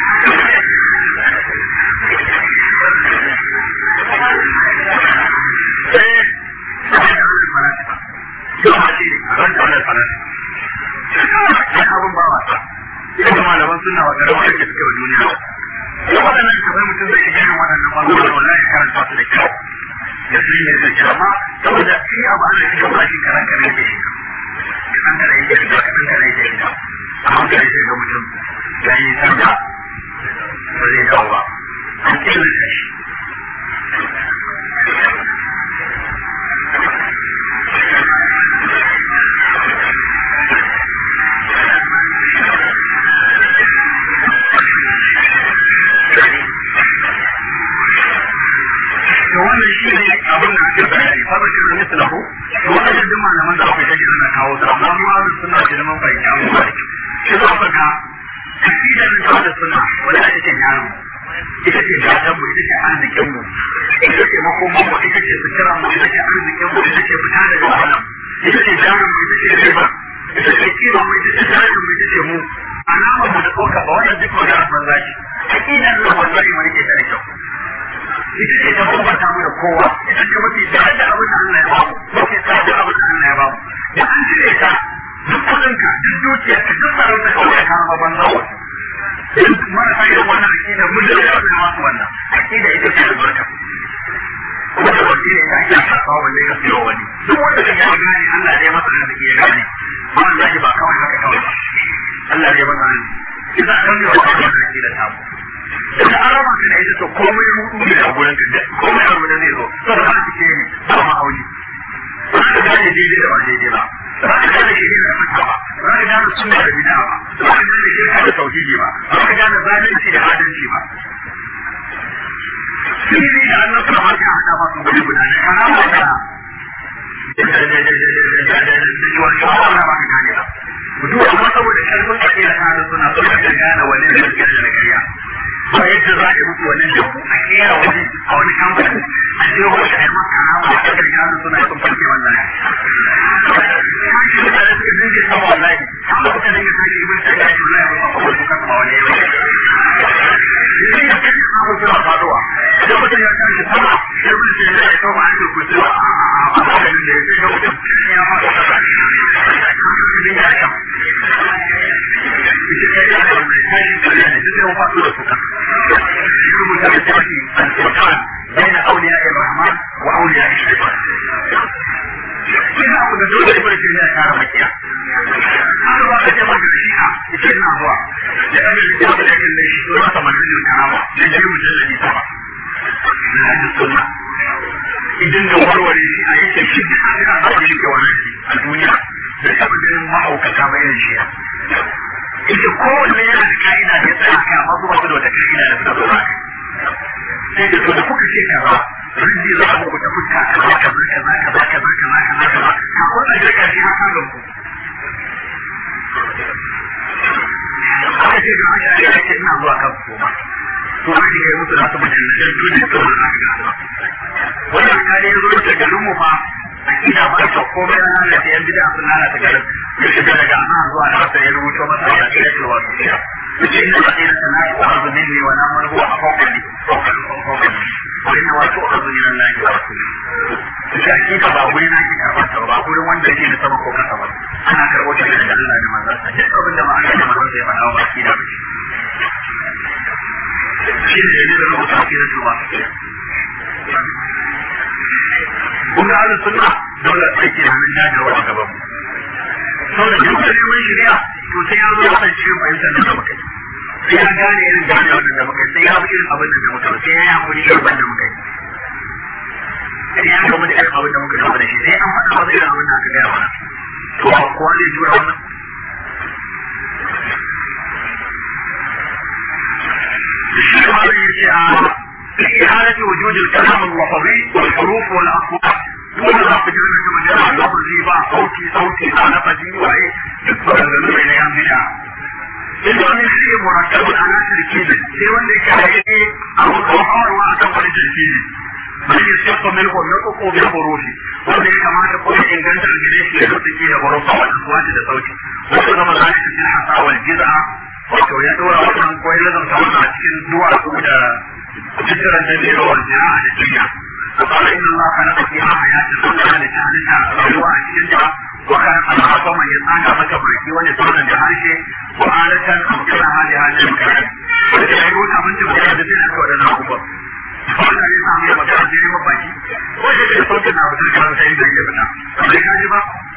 abin ba wasa yadda malaman suna wa garawa ake suke wa duniya da waɗannan kafin mutum zai shiga yin waɗannan ɓangarori wanda ya karanta su da kyau da su ne zai kira ma saboda shi abu ana shiga ba shi karan kare yake shiga karan kare yake shiga karan kare yake shiga a hankali sai ga mutum ya yi sanda ba zai dawo ba an killace shi wannan shi ne abin da ake bayani fa bashi da mislahu to wannan duk malaman da aka kaji ana kawo su amma mu ahlus sunna ce da man bai kawo ba shi da aka akida da da sunna wala ita ce yaran ita ce gadan mu ita ce arzikin mu ita ce makoman mu ita ce fitira mu ita ce arzikin mu ita ce fita daga wahala ita ce jaran mu ita ce riba ita ce kima mu ita ce darajar mu ita ce mu alama mu da koka ba wannan duk magana banza ce akidan da wallahi mu rike ta da kyau ita ce ta bambanta mu da kowa ita ce mafi tare da abin da Allah ya bamu mafi tare da abin da Allah ya bamu da an cire ta duk kudinka duk dukiyarka duk sarauta ka wani kama babban zawo duk marasa irin wannan akida mun da yawa da masu wannan akida ita ce albarka kuma da wani ne da ake kasawa wanda ya siyo wani duk wanda ka gane Allah ne masa arziki ya gane ba Allah ba kawai haka kawai Allah ne masa arziki idan kan yi wa kawai akida ta mu da an raba ka da ita to komai rudu ne a gurin ka komai abu da zai zo saboda ba cike ne ba ma auni ba ka gane daidai da ba daidai ba ba ka gane shi da mata ba ba ka gane sunna da bid'a ba ba ka gane shirka da tauhidi ba ba ka gane zalunci da adalci ba fili da annan kuma ka hada masu gudu guda ne karama da shawa na ba ka gane ba duk amma saboda karfin kake da kanin suna so ka gane wani da gaskiya da kariya ba yadda za ka mutu wannan da a kera wani a wani kamfani a je wata kai maka karama a kan kanin suna sun farke wannan kashi da suka dinga sama wallahi amma suka dinga tashi ibn tayyib wallahi ba ko su kan ba wani yayi idan ya kace abu suna faduwa da mutum ya tashi sama sai mun ce ya kawo ma ake kucewa a wannan da yake da mutum ya fara da shi ne ya ka ita kai da mai tashi da ne sai ya faɗo da suka shi rubuta da tashi al-Qur'an baina awliya ar-Rahman wa awliya ash-Shaytan kina abu da dole ne ke da kara makiya har ba ka ce maka shi'a ita na zuwa da kan da ta da kin shi to ta mana da karama da ji mujalladi ta ba da sunna idan da warware shi a yake shi da aka da shi ke wannan a duniya da sabon ganin mahaukata bayan shi ita kowanne yana da ka'ida da ya tsaya kai amma kuma su da wata ka'ida da suka zo ba sai da da kuka ce kaza rinji za ku ta fuska kaza kaza kaza kaza kaza kaza ka wannan da kashi haka da ku aka ce ga shi ya ce ina zuwa kan koma to an yi musu da su mutum da duniya to na ga wannan kare ruwa da garin mu fa akida ba ta komai na da yan bid'a sun lalata garin ya shiga daga ana zuwa da wata ya rubuto masa da ya ce wa su ya ce ina da ina sana ko arzu minni wa na marhu a fawqani wa inna wa tu'adu min Allah wa rasulihi shi akida ba wuri na ki karɓar ta ba gurin wanda yake da sama ko kasa ba ana karɓo ta daga Allah da manzon sa duk abin da ba Allah da manzon sa ya faɗa ba akida ba shi ne da rubuta akida su ba kun ga ahlus sunna dole ake hannun jajirwa a gaban mu saboda duk da neman shari'a to sai ya zo kan cikin fahimtar da muka yi sai ya gane irin gane wannan da muka yi sai ya fi irin abin da muka yi sai ya hakuri irin abin da muka yi sai ya gama da irin abin da muka gama da shi sai an faɗa masa irin abin da aka gaya mana to ba kowa zai jura wannan shi kuma zai ce a في حالة وجود الكلام اللفظي والحروف والأصوات دون ما تجرد مجرد لفظي بقى صوتي نفسي وإيه تكبر الذنوب إلى يومنا إذا من شيء مركب العناصر الكيمياء سوى اللي كان أو الظهار وأعتقد التركيبي بل يستيق منه النطق بالحروف wanda ya kamata ko ya inganta gare shi ya rubuce da barofa wa aswati da sauti wato zama zalika cikin hasa wal jiz'a wato ya dora wannan ko ya lazanta wannan cikin duwatsu da cikin da ne rawar jira da jiya قال إن الله خلق فيها حياة سنة لتهلكها رجوع الشجرة وكان خلق من يسعى مكة بركي ونسونا بحرشه وآلة أمكنها لهذا المكان ويقول أمنت بجهدتين أكبر أكبر wannan ne samu ya magana jiri mabaki wajen da sautin na wajen kan sai da ya fita sai ka ji ba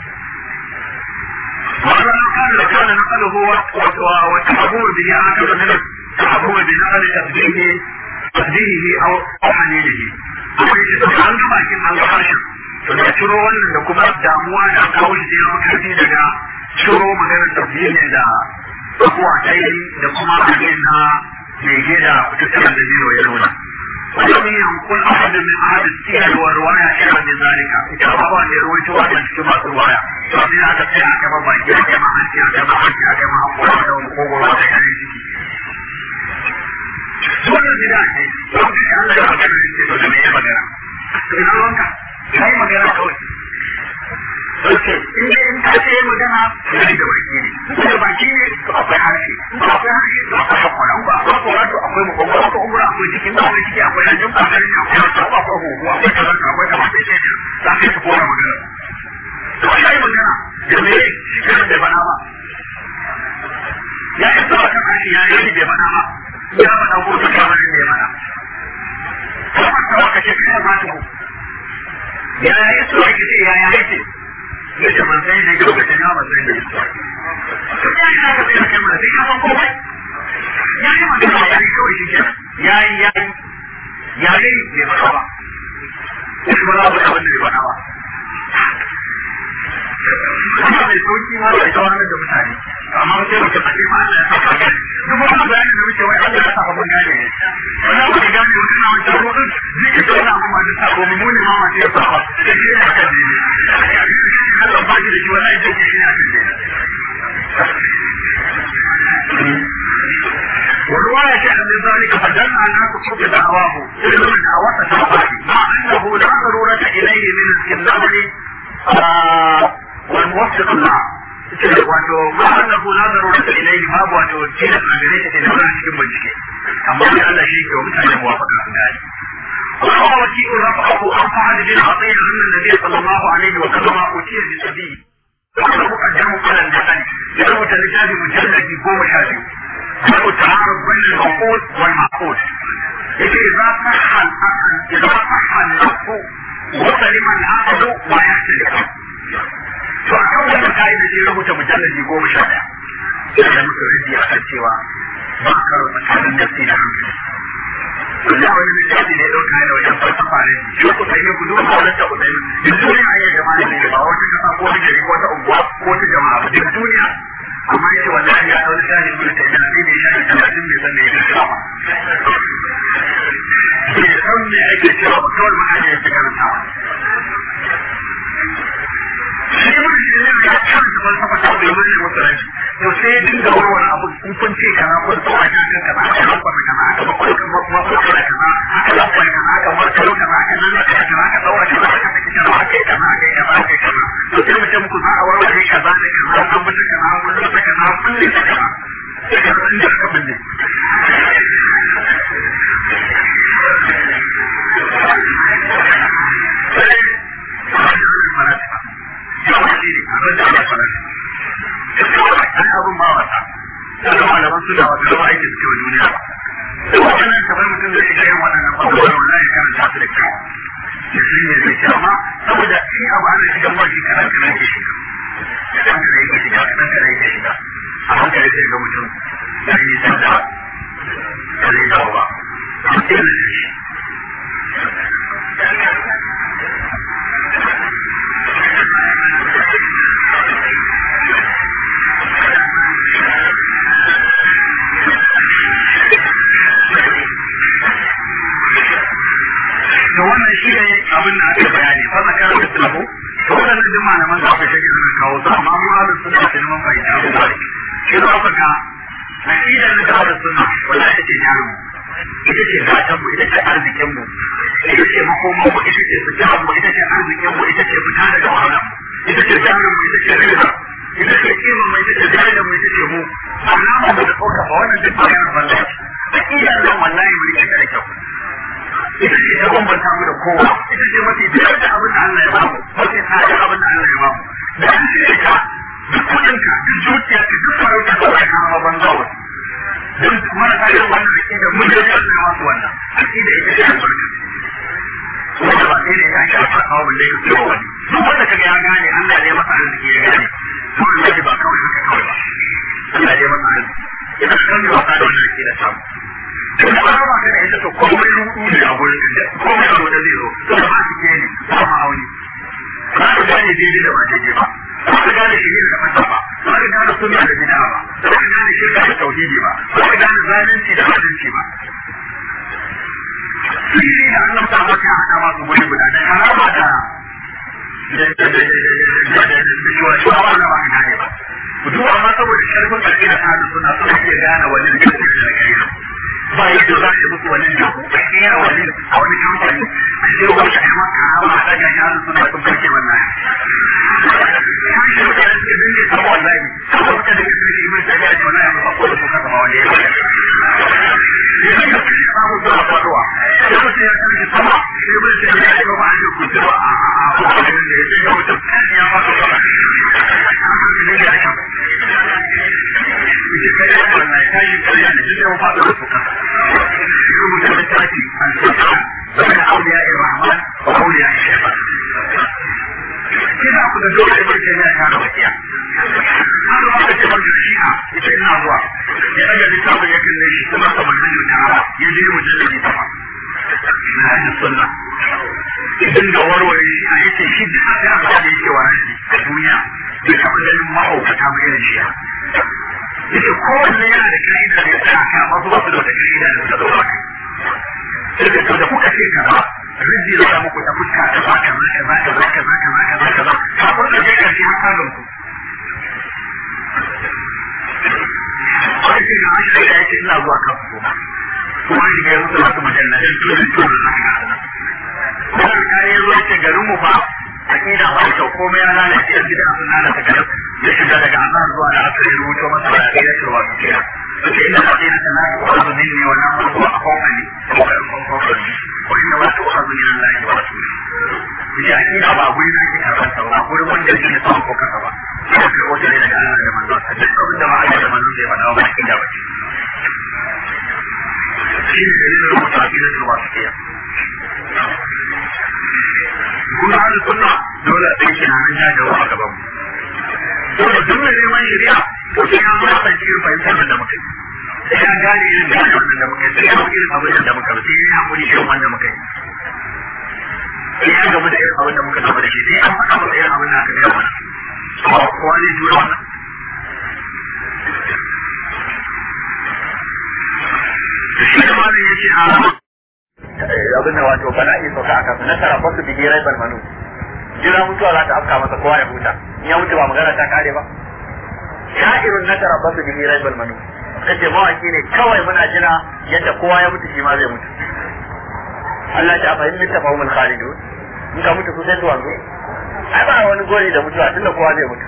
wannan kan da kana na kalu huwa wa ta'abur bihi akaba min ta'abur bi naqal tasbihi aw hanilihi akwai shi da an ga bakin an ga fashin to da ciro wannan da kuma damuwa da kawo shi da mutunci daga ciro maganar tasbihi da kuwa kai da kuma abin na mai gida fitar da biro ya nuna ولم ينقل أحد من أهل السير والرواية شيئا من ذلك إذا بابا يروي واحد كما الرواية فبنا تتبع كما باكي كما أنت كما أنت كما أقول ومقوم وضع يعني سورة البداية يمكن أن لا يمكن أن يستيقظ من أي مجرى إذا لونك أي مجرى كوي in ka ce magana sai da baki ne da baki ne to akwai harshe to akwai hakora ba hakora to akwai makogoro ko umra akwai cikin akwai ciki akwai hanjin akwai akwai huhu akwai kaza akwai kaza sai ce za ka yi kora magana to sai magana da me shi kan da bana ba ya isa ka kashi ya yi da bana ba ya bana ko ta kamar da ya bana kuma ka ce kai ma to ya yi so ka ce ya yi ya ce man sai ne ga lokacin ya man sai ne to ya yi haka sai ka mana sai ka san komai ya yi magana ya yi kawai shi kenan ya yi bai faɗa ba shi ba za ku da wanda bai faɗa ba haka mai sauki ma da ita wani da mutane amma sai mutum a ce ma Allah ya saka gani duk wani bayani da muke wai Allah ya saka mun gane ne wannan ku gane mutum na wancan rudin zai ka tsaya amma da sako mu ne ma ma sai ya saka da shi ne akan dai Allah ba shi da shi wallahi da shi ne akan dai والرواية عن ذلك فدل على كتب دعواه إلا من دعوة شرعه مع أنه لا ضرورة إليه من النظر والموفق له wato ma annahu la darurata ilayhi babu wato tilas a gare shi da wannan cikin bincike amma sai Allah shi ke mutane muwafaqa su gani wa wati rafahu an fa'al bil atiyah min nabiy sallallahu alaihi wa sallam utiya bi sabi wa muqaddamu ala al-nahl lahu talajadi mujalladi 12 wa ta'arud bayna al-maqul wal ma'qul idza sahha al-aql idza sahha al-nafs wa salima al-aql wa yahtalika to akan wannan ka'ida ce rubuta mujalladi 11 sai muka rubi akan cewa ba karo tsakanin nafsi da hankali Allah wani littafi ne dauka da wajen falsafa ne shi ku sai ku duba wannan ta kudai duk duniya ya jama'a ne ba wata kasa ko wani gari ko ta unguwa ko ta jama'a ba duk duniya amma yace wallahi ya wani shahi gudu ta ina ne ya yi 30 bai san ne ya kira ba sai san me ake cewa ba kawai ma'ana ya karantawa shi ne ya karanta falsafa ta da wani musulunci to sai dinga warware abu kun kun ce kana kun to a cikin kana aka ba kana aka ba kun kuma kuma ko kana kana aka ba kana aka ba kana kana aka nan aka kana aka daura kana aka take kana aka kana aka kana to sai mutum ku za a warware kaza da kaza an mutu kana an mutu kana kun ne kana sai ka san da ka binne abin ba wata daga malaman suna wata zama aikin suke wa duniya da wadannan kamar mutum zai shiga yin waɗannan ɓangarorin wani ya karanta su da kyau da shi ne zai ce amma saboda shi abu ana shiga mafi kanan kanan ke shiga kanan kanan yake shiga kanan kanan yake shiga a hankali sai ga mutum ya yi sanda da zai dawo ba a cikin da shi da wannan shi ne abin da aka bayani fa zakar da sulhu to wannan duk malaman da aka shige sun kawo su amma mu ahlus sunna da mun fahimta abubuwa ne shi da aka ga aqidar da ahlus sunna wallahi ita ce jarum ita ce gatan mu ita ce arzikin mu ita ce makoman mu ita ce fitaran mu ita ce arzikin mu ita ce fita daga wahala ita ce jarum mu ita ce riba ita ce kima mu ita ce daraja mu ita ce mu alama mu da kauka ba wannan duk bayanan wallahi aqidar nan wallahi mu rike da kyau ita ce ta bambanta mu da kowa ita ce mafi biyar da abin da Allah ya ba mu mafi tsada abin da Allah ya ba mu da an ce ka duk kudinka duk zuciyarka duk farauta da wani kama banza wasu don mara ta yin wannan akida mun da ya zama masu wannan akida ita ce albarka wanda ba sai ne ya shafa kawo balle ka tsawo wani duk wanda kaga ya gane Allah ne masa arziki ya gane kawai ba kawai haka kawai ba Allah ne masa arziki ita kan yi wasa da wannan akida samu da ba ba ka da ita to komai rudu ne a gurin da komai a wajen zai zo to ba su ke ne ba ma auni ba ka gane daidai da ba daidai ba ba ka gane shi da mata ba ba ka gane sunna da bid'a ba ba ka gane shirka da tauhidi ba ba ka gane zalunci da adalci ba shi ne da Allah ta baka hada ma su gurin guda da harama da shawa na ba ka gane ba duk amma saboda sharfin ƙarfi da ta suna suna iya gane wani da ke da kai ba yadda za a muku wani da a kera wani a wani kamfani a ce wata a maka hawa a daga yaran suna sun farke wannan ya shi mutane suka dinga samu wallahi saboda mutane da suke yi mai tafiya da wani abu ba ko da suka sama wani ya yi ya yi da suke samu suna faruwa ya mutu ya kan shi sama ya mutu ya yi ba ba a yi kuce ba a kowane da ya ce ga mutum ya fasa sama haka su dinga ya shafa ita kai ya wannan ya tashi kariya da duk yawan faɗa da suka rubuta littafi al-Qur'an bayan auliya ar-Rahman wa auliya ash-Shaytan kina ku da dole ne ke ne ya rawakiya har ma ka ce wannan shi'a ita ina zuwa ya daga littafin ya kalle shi kuma kamar nan ya kawo ya je mujalladi ta ba na sunna idan da warware shi a yace shi da aka da yake wa shi a duniya bai taɓa ganin mahaukata ba irin shi'a yace kowanne yana da ka'ida da ya tsaya kai amma su ba su da wata ka'ida da suka dora kai sai to da kuka ce kaza rizki da muku ta fuska da ba ka za kafin da je karshe har ka gamsu wani ce ga an shaida ya ce ina zuwa kan su kuma shi ga yi musu masu majalina da su da su da wannan kayan ruwa ce garin mu fa akida ba kyau komai ya lalace a gida sun lalata garin ya shiga daga azhar zuwa da asali rubuto masa da ya shirwa su kira suke ina da tsina ta nasu ko azu minni wa na ko a kofani ko inna wa tu'khadhu min Allah wa rasuli ya akida ba guri da kike karban sa ba gurin wanda yake da son ko kasa ba ko ko wata ne daga Allah da manzo sa duk abin da ba Allah da manzo zai faɗa ba akida ba shi ne dalilin rubuta akida su ba su kira kuma an sunna dole a tsinke na hanya da wa gaban mu dole duk mai neman shari'a to sai ya ma san shi fahimtar da muke sai ya gane irin da wannan da muke sai ya irin abin da muke sai ya hakuri irin wanda muke sai ya gaba da irin abin da muka gaba da shi sai an faɗa masa irin abin da aka gaya mana to kowa zai jura wannan shi da malam yace a abin da wato bala'i sauka a kansu na tara basu bihi raibal manu jira mutuwa za ta afka masa kowa ya huta in ya mutu ba magana ta kare ba sha'irun na tara basu bihi raibal manu kace mawaki ne kawai muna jira yadda kowa ya mutu shi ma zai mutu Allah ta fahimta ta fahimul khalidun in ka mutu sai to wanzu ai ba wani gori da mutuwa tunda kowa zai mutu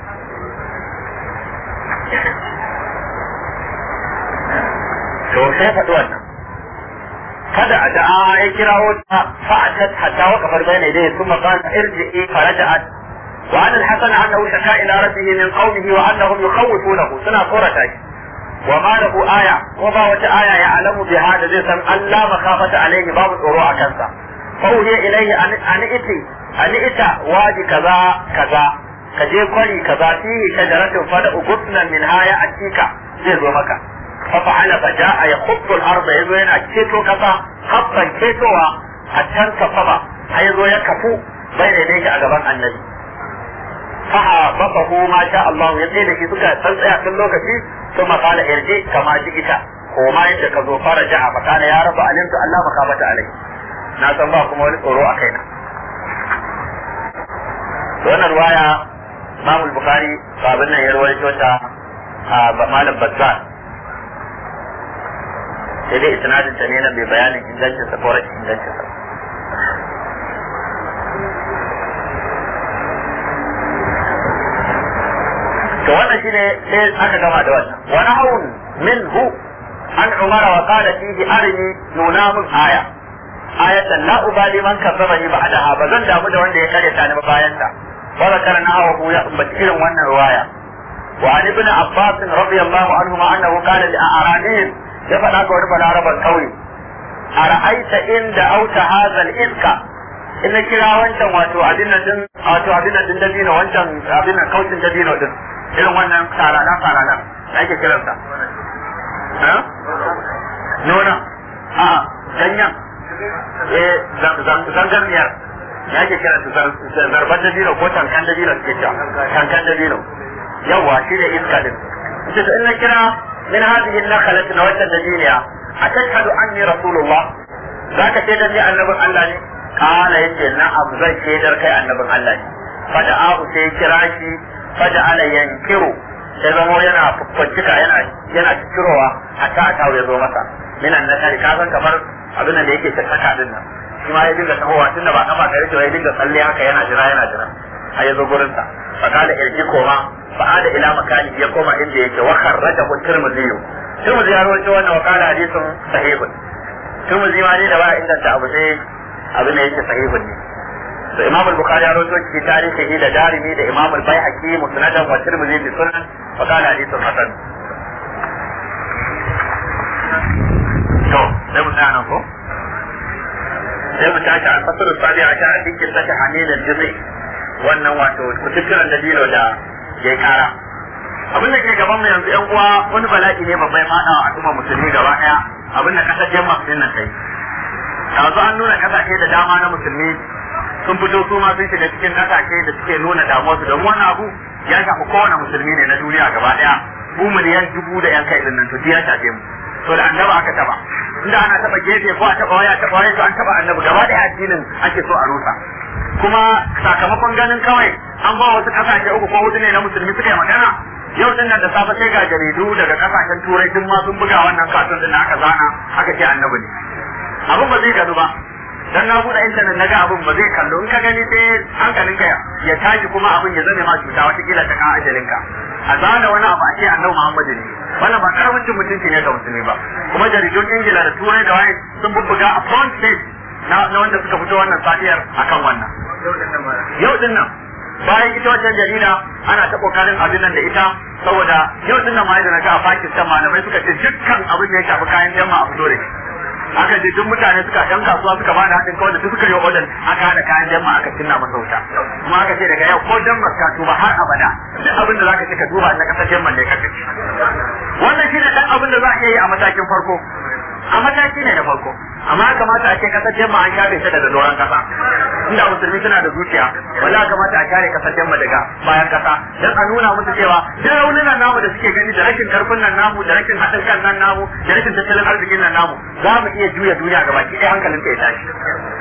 to sai faɗi wannan kada a da'a ya kirawo ta fa'atat hatta waqafat bayna yadayhi thumma qala irji'i faraja'at wa an al-hasan annahu shaka ila rabbihi min qawmihi wa annahum yukhawifunahu suna korata shi wa ma lahu aya ko ba wata aya ya alamu bi hada zai san Allah makafata alaihi babu tsoro a kansa fa uhiya ilayhi an ita wadi kaza kaza kaje kwari kaza fi shajaratin fada ugutnan min haya atika zai zo maka ففعل فجاء يخط الارض يزوين اكيتو كفا خطا كيتوا حتى انكفض هيزو يكفو بين يديك اجبان النبي فهبطه ما شاء الله يزيد في سكة تنسيح في اللوكة ثم قال ارجي كما جئت وما يتكذو فرجع فقال يا رب علمت ان لا مخافة عليه ناسا الله كما ولقروا اكينا وانا رواية امام البخاري قابلنا يروي توتا مالب بزار sai dai isnadin ta ne na bai bayanin ingancin sa ko rashin ingancin sa to wannan shine sai aka gama da wannan wa nahun minhu an umar wa qala fihi arini nuna mun ayatan la ubali man kazzabani ba'daha bazan damu da wanda ya kare ta ni bayan ta wa zakarna hawa ya ummati irin wannan riwaya wa an ibn abbas radiyallahu anhu ma annahu qala li a'ranin ya faɗa ga wani balarabar kauye a ra'aita inda auta hazal iska in na kira wancan wato abin nan din dabino wancan abin nan kaucin dabino din irin wannan sarada da ake kiransa nona ganyen zangarniyar ya ake kiransa zarbar dabino ko tankan dabino suke cewa tankan dabino yawa shi ne iska din ita in na kira من هذه النخلة نوجه الدنيا أتشهد أني رسول الله ذاك شيدا لي النبي الله قال يجي نعم زي شيدر كي النبي الله فدعاه سيكراشي فجعل ينكر إذا هو ينا فكتك ينا تكروا حتى أتاو يزو مسا من النخل كافن كمر أبنا ليكي تكتكا دنا كما يدنك تهوى سنة بعد ما تريد يدنك صلي هكا ينا جرا أيضا قرنسا فقال ارجيكما فعاد الى مكانه يقوم عند يجي وخرجه الترمذي الترمذي يروي وانا وقال حديث صحيح الترمذي ما ne da ba inganta abu sai abin da yake sahihun ne to imam al-bukhari ya rawaito shi tarihi da darimi da imam al-baihaqi musnadan wa tirmidhi bi sunan wa qala hadithun hasan to sai mu tsaya nan ko sai mu tashi al-fasl al-sabi a ta cikin sake hanil al-jami wannan wato kutubran dalilo da ya kara abin da ke gaban mu yanzu yan uwa wani bala'i ne babbai fada a al'umma musulmi gaba daya abin da kasar Denmark din nan kai yanzu an nuna kasashe da dama na musulmi sun fito su ma sun shiga cikin kasashe da suke nuna damuwarsu don wannan abu ya shafi kowane musulmi ne na duniya gaba daya mu miliyan 1000 da yan kai din nan to ya shafe mu to da annabi aka taba inda ana taba gefe ko a taba waya to an taba annabi gaba da addinin ake so a rusa kuma sakamakon ganin kawai an ba wasu kasashe 3 ko 4 ne na musulmi suka yi magana yau din nan da safe sai ga jaridu daga kasashen turai duk ma sun buga wannan katon din da aka zana aka ce annabi ne abin ba zai gado ba dan na buɗe internet naga abin ba zai kallo in ka gani sai hankalinka ya tashi kuma abin ya zame ma cuta wata kila ta kan ajalinka a zana wani abu a ce annabi Muhammadu ne wannan ba karamin mutunci ne ga musulmi ba kuma jaridun Ingila da Turai da waye sun bubbuga a front page na wanda suka fito wannan satiyar akan wannan yau din nan bayan ita wancan jarida ana ta kokarin abin nan da ita saboda yau din nan ma da naga a Pakistan malamai suka ce dukkan abin da ya shafi kayan jama'a a fito da shi aka je duk mutane suka yan kasuwa suka bada haɗin kawai da suka yi order aka hada kayan jama'a aka cinna masa wuta kuma aka ce daga yau ko jama'a ka tuba har abada duk abin da zaka ci ka duba na kasar jama'a ne kake ci wannan shine dan abin da za a iya yi a matakin farko a mataki ne na farko amma ya kamata a ce kasar jama'a an shafe ta daga doron kasa inda musulmi suna da zuciya wala kamata a share kasar jama'a daga bayan kasa dan a nuna musu cewa duk raununan namu da suke gani da rashin karfin nan namu da rashin haɗin kan nan namu da rashin tattalin arzikin nan namu za mu iya juya duniya gaba ki ɗaya hankalin ta ya tashi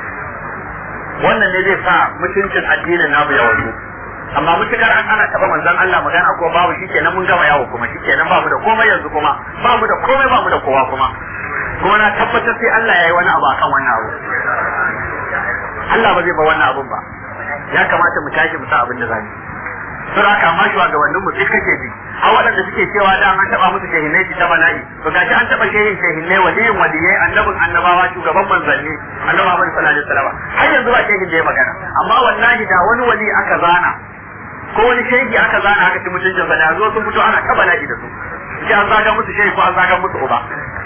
wannan ne zai sa mutuncin addinin namu ya wanzu amma mutukar an ana taba manzon Allah magana ko babu shikenan mun gama yawo kuma shikenan babu da komai yanzu kuma babu da komai babu da kowa kuma na tabbatar sai Allah yayi wani abu akan wannan abu Allah ba zai ba wannan abun ba ya kamata mu tashi mu sa abin da zamu sura ka ma shi ga wannan mu sai kake ji a waɗanda suke cewa da an taba musu shehinai ta bala'i to gashi an taba shehinai waliyai annabin annabawa shugaban manzanni annabi Muhammad sallallahu alaihi wasallam har yanzu ba shehin da ya magana amma wallahi da wani wali aka zana ko wani shehi aka zana aka ci mutuncin sa da zo sun fito ana ta bala'i da su sai an zaga musu shehi ko an zaga musu uba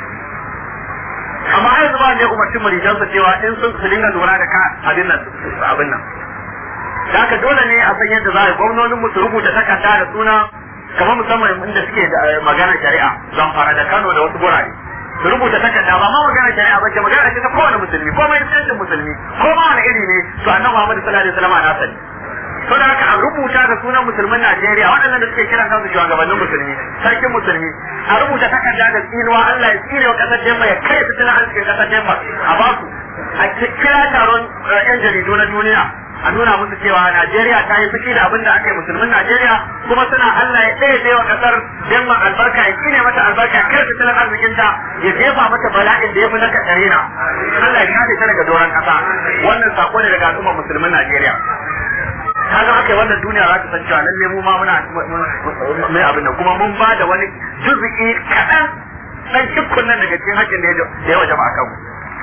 amma har yanzu ba ne umarci muridansa cewa in sun su dinga lura da ka abin nan haka dole ne a san yadda za a yi gwamnonin mu su rubuta takarda da suna kamar musamman inda suke da maganar shari'a Zamfara da Kano da wasu gurare su rubuta takarda ba ma maganar shari'a ba ce magana ce ta kowane musulmi ko mai tsancin musulmi ko ma wani iri ne to annabi Muhammad sallallahu alaihi wasallam na sani to da haka a rubuta da sunan musulmin Najeriya waɗannan da suke kiran kansu shugabannin musulmi sarkin musulmi a rubuta takarda da tsinuwa Allah ya tsine wa kasar Demba ya kai tattalin arzikin kasar Demba a basu a kira taron yan jaridu na duniya a nuna musu cewa Najeriya ta yi fushi da abin da aka yi musulmin Najeriya kuma suna Allah ya ɗaya wa kasar Demba albarka ya kine mata albarka ya kai tattalin arzikinta ya jefa mata bala'in da ya fi na Katarina Allah ya kafe ta daga doron kasa wannan sako ne daga al'ummar musulmin Najeriya kaga aka yi wannan duniya za ta san cewa lalle mu ma muna mai abin nan kuma mun ba da wani juz'i kaɗan dan shukun nan daga cikin hakkin da ya waje ba akan mu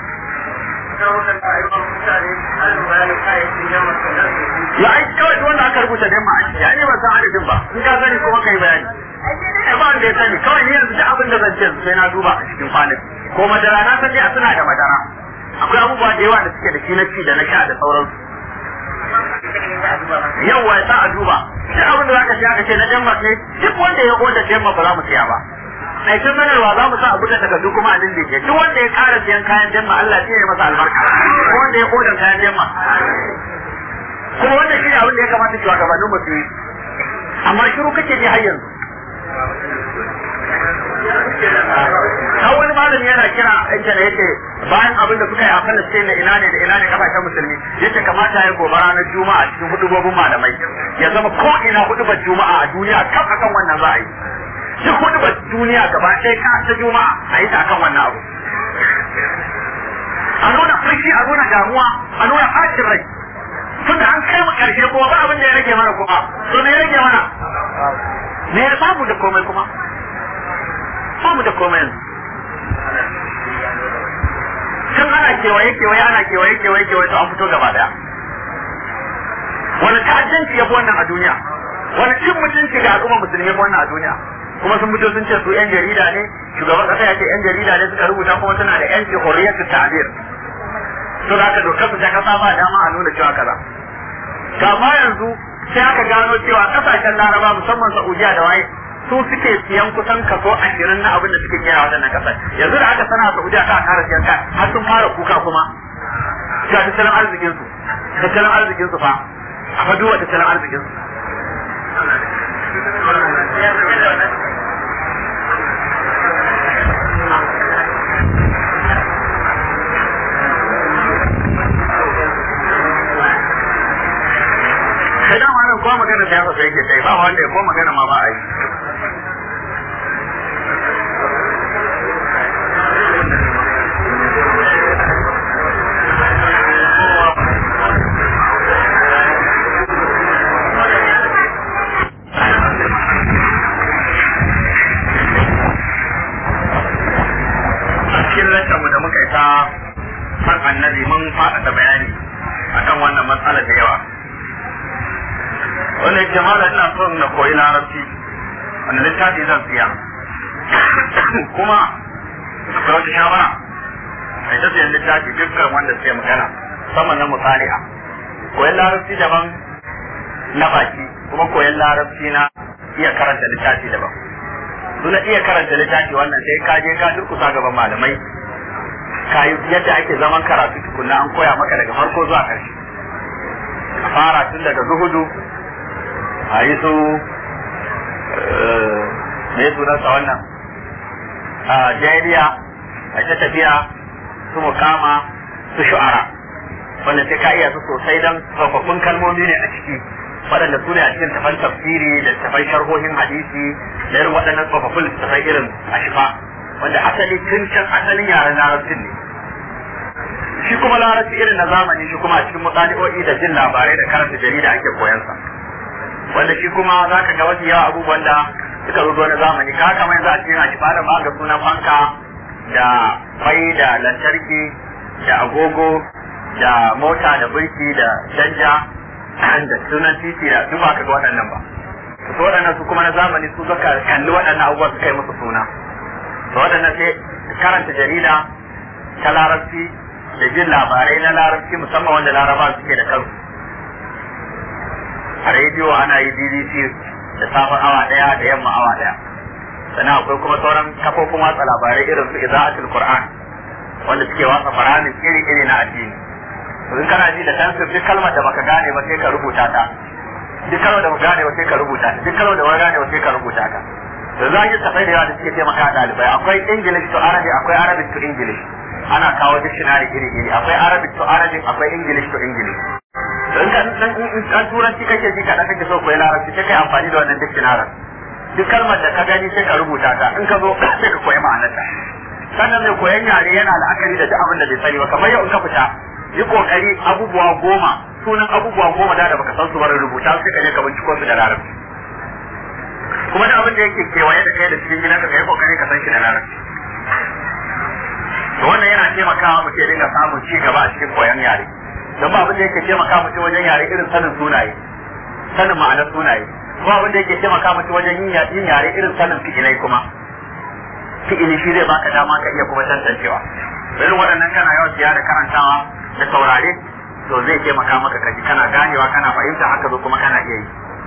ya ai kawai wanda aka rubuta da ma ya ne ba san adadin ba in ka sani kuma kai bayani ba wanda ya sani kawai ne yanzu duk abin da zan ce sai na duba a cikin kwanan ko madara na san dai suna da madara akwai abubuwa da yawa da suke da shi na ci da na sha da sauransu yawa ya sa a duba shi abin da zaka siya ka ce na Denmark ne duk wanda ya oda Denmark ba za mu siya ba ai tun sanarwa za mu sa abu da takardu kuma a dindike duk wanda ya ƙara siyan kayan Denmark Allah ya masa albarka ko wanda ya oda kayan Denmark kuma wanda shi ne abin da ya kamata shugabannin mu su yi amma shiru kake ji har yanzu har wani malami yana kira inda da yake bayan abin da suka yi a Palestine da ina ne kasashen musulmi yace kamata ya gobe ranar Juma'a cikin hudubobin malamai ya zama ko ina hudubar Juma'a a duniya kan akan wannan za a yi duk hudubar duniya gaba ɗaya ka ta Juma'a a yi ta akan wannan abu a nuna fushi a nuna damuwa a nuna ɓacin rai tunda an kai mu ƙarshe kuma ba abin da ya rage mana kuma to me ya rage mana me ya babu da komai kuma babu da komai yanzu tun ana kewaye to an fito gaba daya wani ta'addanci ya fi wannan a duniya wani cin mutunci ga al'umma musulmi ya fi wannan a duniya kuma sun fito sun ce su yan jarida ne shugaban kasa ya ce yan jarida ne suka rubuta kuma suna da yanci hurriyatu ta'bir to da aka dokar ta kasa ba dama a nuna cewa kaza kama yanzu sai aka gano cewa kasashen Laraba musamman Saudiya da waye su suke siyan kusan kaso 20 na abin da suke kera waɗannan kasar yanzu da aka sana Saudiya ta kara siyan ka har sun fara kuka kuma ga tattalin arzikin su fa a faduwa tattalin arzikin su ko magana sai haka yake sai ba wanda ko magana ma ba a yi san annabi mun faɗaɗa bayani akan wannan matsala da yawa. Wannan jama'a ina son na koyi larabci, wanda littafi zan siya. Kuma da wata shawara, a ita siyan littafi dukkan wanda suke magana, musamman na musali'a. Koyan larabci daban na baki, kuma koyan larabci na iya karanta littafi daban. Suna iya karanta littafi wannan sai ka je ka durkusa gaban malamai. Kayi yadda ake zaman karatu tukunna an koya maka daga farko zuwa ƙarshe. A fara tun daga zuhudu a yi su me sunansa wannan jahiliya a ta tafiya su mukama su shu'ara wanda sai ka iya su sosai don tsofaffin kalmomi ne a ciki waɗanda su ne a cikin tafan tafsiri da tafan sharhohin hadisi da irin waɗannan tsofaffin tafan irin ashifa wanda asali tun can asalin yaren larabcin ne. Shi kuma larabci irin na zamani shi kuma a cikin mutsali'o'i da jin labarai da karanta jarida ake koyansa. Wanda shi kuma za ka ga wasu yawa abubuwan da suka zo na zamani ka kama yanzu a cikin ashifa da ma ga sunan fanka da mai da lantarki da agogo da mota da birki da canja da sunan titi da duk ba ka ga waɗannan ba. Su waɗannan su kuma na zamani su zaka kalli waɗannan abubuwa su kai musu suna. To waɗannan sai karanta jarida ta larabci da jin labarai na larabci musamman wanda laraba suke da kansu. A rediyo ana yi BBC da safar awa daya da yamma awa daya. Sannan akwai kuma sauran kafofin watsa labarai irin su Iza'atul Qur'an wanda suke watsa faranin iri-iri na addini. To in kana ji da tansir duk kalmar da baka gane ba sai ka rubuta ta. Duk kalmar da baka gane ba sai ka rubuta ta. Duk kalmar da baka gane ba sai ka rubuta ta. Da za a yi tafai da yawa da suke taimaka ɗalibai akwai English to Arabic akwai Arabic to English. Ana kawo dictionary iri-iri akwai Arabic to Arabic akwai English to English. Don kan turanci kake ji kaɗan kake so koyi larabci sai kai amfani da wannan dictionary. Duk kalmar da ka gani sai ka rubuta ta in ka zo sai ka koyi ma'anarta. Sannan mai koyan yare yana la'akari da duk abin da bai sani ba kamar yau in ka fita yi kokari abubuwa 10 sunan abubuwa 10 da baka san su ba rubuta sai ka je ka binciko su da larabci. Kuma da abin da yake kewaye da kai da cikin gidanka kai kokari ka san shi da larabci. To wannan yana taimakawa mutum ya dinga samun ci gaba a cikin koyon yare. Don ba abin da yake taimaka mutum wajen yare irin sanin sunaye, sanin ma'anar sunaye. Kuma abin da yake taimaka mutum wajen yin yare irin sanin fi'ilai kuma. Fi'ili shi zai baka dama ka iya kuma tantancewa. Irin waɗannan kana yawan siya da karantawa da saurare to zai taimaka maka kaji kana ganewa kana fahimta haka zo kuma kana iya yi.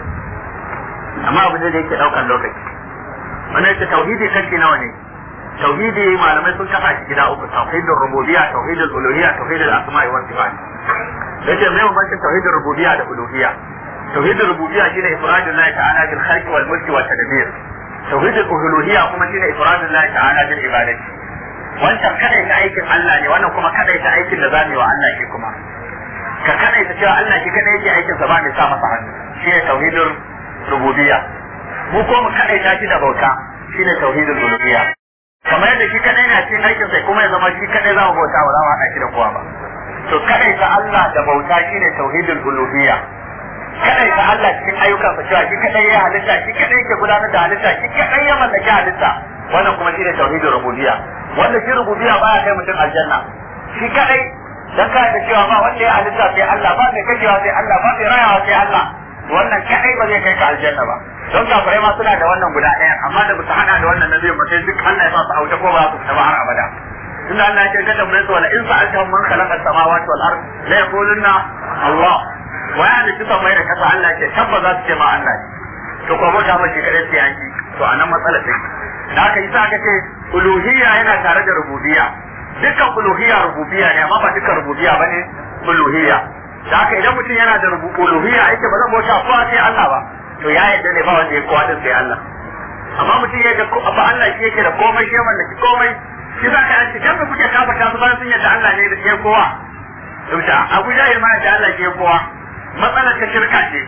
Amma abin da yake ɗaukan lokaci. Wannan yake tauhidi kashi nawa ne? Tauhidi malamai sun kafa shi gida uku, tauhidul rububiyya, tauhidul uluhiyya, tauhidul asma'i was sifat. Yace mai bambancin tauhidul rububiyya da uluhiyya. Tauhidul rububiyya shine ifradullahi ta'ala bil khalqi wal mulki wat tadbir. Tauhidul uluhiyya kuma shine ifradullahi ta'ala bil ibadati. Wancan kadai ta aikin Allah ne, wannan kuma kadai ta aikin da zamu yi wa Allah shi kuma. Ka kadai ta cewa Allah shi kadai yake aikin sa ba mai sa masa hannu. Shine tauhidul rububiyya. Mu ko mu kadai ta shi da bauta shine tauhidul uluhiyya. Kamar yadda shi kadai na cikin aikin sai kuma ya zama shi kadai za mu bauta ba za mu haɗa shi da kowa ba. To kadai ta Allah da bauta shine tauhidul uluhiyya. Kadai ta Allah cikin ayyukan sa cewa shi kadai ya halitta, shi kadai ke gudanar da halitta, shi kadai ya mallaki halitta. Wannan kuma shine tauhidul rububiyya. Wanda shi rububiyya baya kai mutum aljanna. Shi kadai dan ka da cewa ba wanda ya halitta sai Allah, ba mai kashewa sai Allah, ba mai rayawa sai Allah. Wannan kadai ba zai kai ka aljanna ba. Don kafirai ma suna da wannan guda ɗaya amma da ba su hada da wannan na biyu ba sai duk Allah ya sa su auta ko ba su fita ba har abada. Tunda Allah ya ce ka tambaye su wala in sa'altahum man khalaqa as-samawati wal ard la yaqulunna Allah. Wa ya da kifa mai da kasa Allah ce tabba za su ce ma Allah ne. To ko mota ba shi kadai sai an yi. To anan matsalar take. Da haka yasa aka ce uluhiyya yana tare da rububiyya. Dukkan uluhiyya rububiyya ne amma ba dukkan rububiyya bane uluhiyya. Da haka idan mutum yana da uluhiyya yake ba zan bauta ko sai Allah ba. To ya yadda ne ba wanda ya kowa din sai Allah. Amma mutum ya ga ba Allah shi yake da komai shi mallaki komai. Shi za ka yanci dan kuke kafarta su bayan sun yadda Allah ne da ke kowa. Dauka Abu Jahil ma da Allah ke kowa. Matsalar ta shirka ce.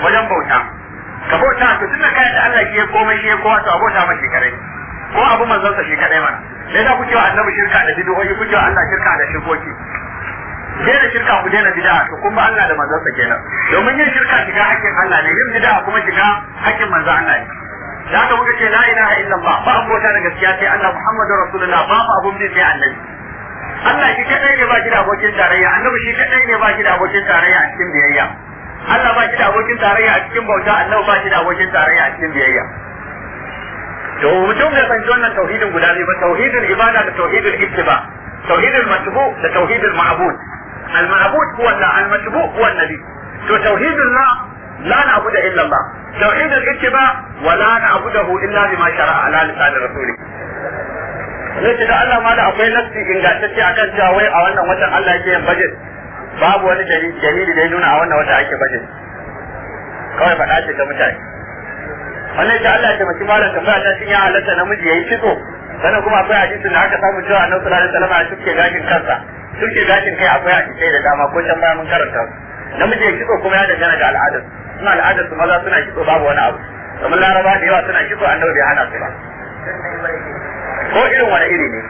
wajen bauta ka bauta to tunda kai da Allah shi ya komai shi ya kowa to abota mashi kadai ko abu manzon sa shi kadai mana dai da kuke wa annabi shirka da bid'o'i kuke wa Allah shirka da shirkoki daina shirka ku daina bid'a to kun ba Allah da manzon sa kenan domin yin shirka shiga hakkin Allah ne yin bid'a kuma shiga hakkin manzon Allah ne da haka muka ce la ilaha illallah ba abota da gaskiya sai Allah Muhammadu Rasulullah ba abun bi sai annabi Allah shi kadai ne ba shi da abokin tarayya annabi shi kadai ne ba shi da abokin tarayya a cikin biyayya Allah ba shi da abokin tarayya a cikin bauta annabi ba shi da abokin tarayya a cikin biyayya to mutum da san wannan tauhidin guda biyu ba tauhidul ibada da tauhidul ittiba tauhidul matbu da tauhidul ma'bud al ma'bud huwa Allah al matbu huwa nabi to tauhidul la na'budu illa Allah tauhidul ittiba wa la na'buduhu illa bima shara'a ala lisan rasulih ne da Allah ma da akwai nafsi ingantacce akan cewa wai a wannan watan Allah yake yin budget babu wani dalili da ya nuna a wannan wata ake budget kawai faɗa ce ta mutane wannan da Allah ya taimaki malam tambaya ta shin ya halatta namiji yayi kitso sannan kuma akwai hadisin da aka samu cewa Annabi sallallahu alaihi wasallam ya tuke gashin kansa tuke gashin kai akwai hadisi da dama ko can baya mun karanta namiji ya kitso kuma ya dangana da al'adar suna al'adar su maza suna kitso babu wani abu kamar Laraba da yawa suna kitso Annabi bai hana su ba ko irin wani iri ne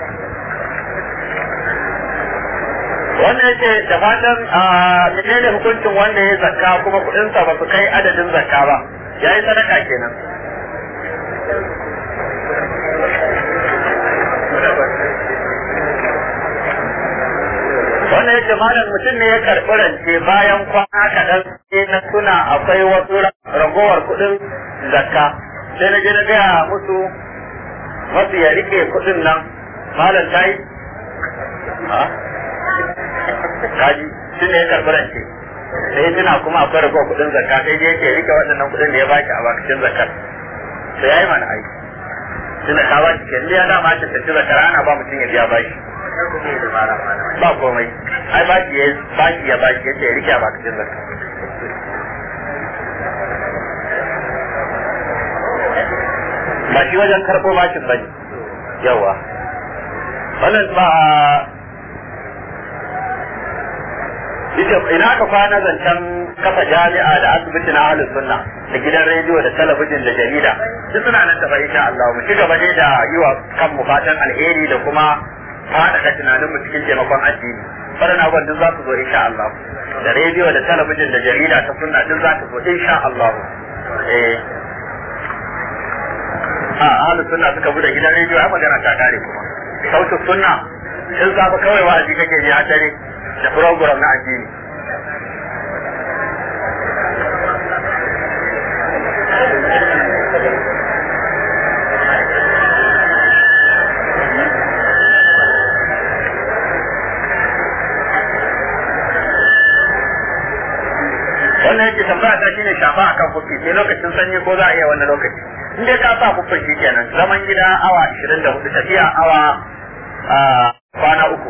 wannan yake da fatan menene hukuncin wanda ya zakka kuma kudinsa ba su kai adadin zakka ba yayi sadaka kenan wannan yake malam mutum ne ya karɓi rance bayan kwana kaɗan sai na tuna akwai wasu ragowar kuɗin zakka sai na je na gaya musu wasu ya rike kuɗin nan malam ta yi kaji shi ne ya karɓi rance sai tuna kuma akwai ragowar kuɗin zakka sai dai yake rike waɗannan kuɗin da ya baki a bakacin zakkar sai ya yi mana aiki tuna ka baki kenan ya dama ta tafi zakkar ana ba mutum ya biya baki ba komai ai baki ya baki yace ya rike a bakacin zakka ba shi wajen karɓo bakin bane yawa wannan ba ina ka kwana zancen kafa jami'a da asibiti na ahlus sunna da gidan rediyo da talabijin da jarida duk suna nan tafa insha Allah mu ci gaba dai da yi wa kanmu fatan alheri da kuma faɗaɗa tunaninmu cikin taimakon addini waɗannan abubuwan duk za su zo insha Allah da rediyo da talabijin da jarida ta sunna duk za ta zo insha Allah ahlus sunna suka bude gidan rediyo ai magana ta kare kuma sautin sunna in za kawai wa'azi kake ji a dare da program na addini wannan yake tambaya ta shine shafa akan kufi sai lokacin sanyi ko za a iya wannan lokaci in dai ka sa kufin shi kenan zaman gida awa 24 tafiya awa kwana 3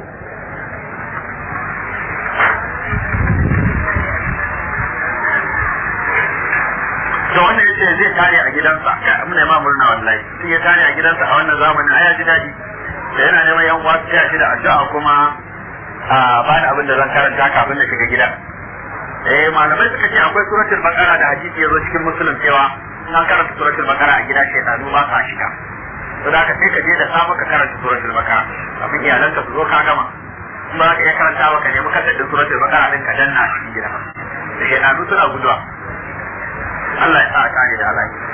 to wannan yace zai tare a gidansa mun ne ma murna wallahi sai ya tare a gidansa a wannan zamanin aya ji dadi da yana neman yan uwa su shi da addu'a kuma ba da abin da zan karanta kafin na shiga gida malamai suka ce akwai suratul baqara da hadisi yazo cikin muslim cewa an karanta suratul baqara a gida shaytanu ba sa shiga to da ka sai ka je da safa ka karanta suratul baqara kafin iyalanka su zo ka gama in ba ka iya karanta ba ka nemi kasar da suratul baqara din ka danna a cikin gida da shaytanu suna guduwa Allah ya sa ka ne da Allah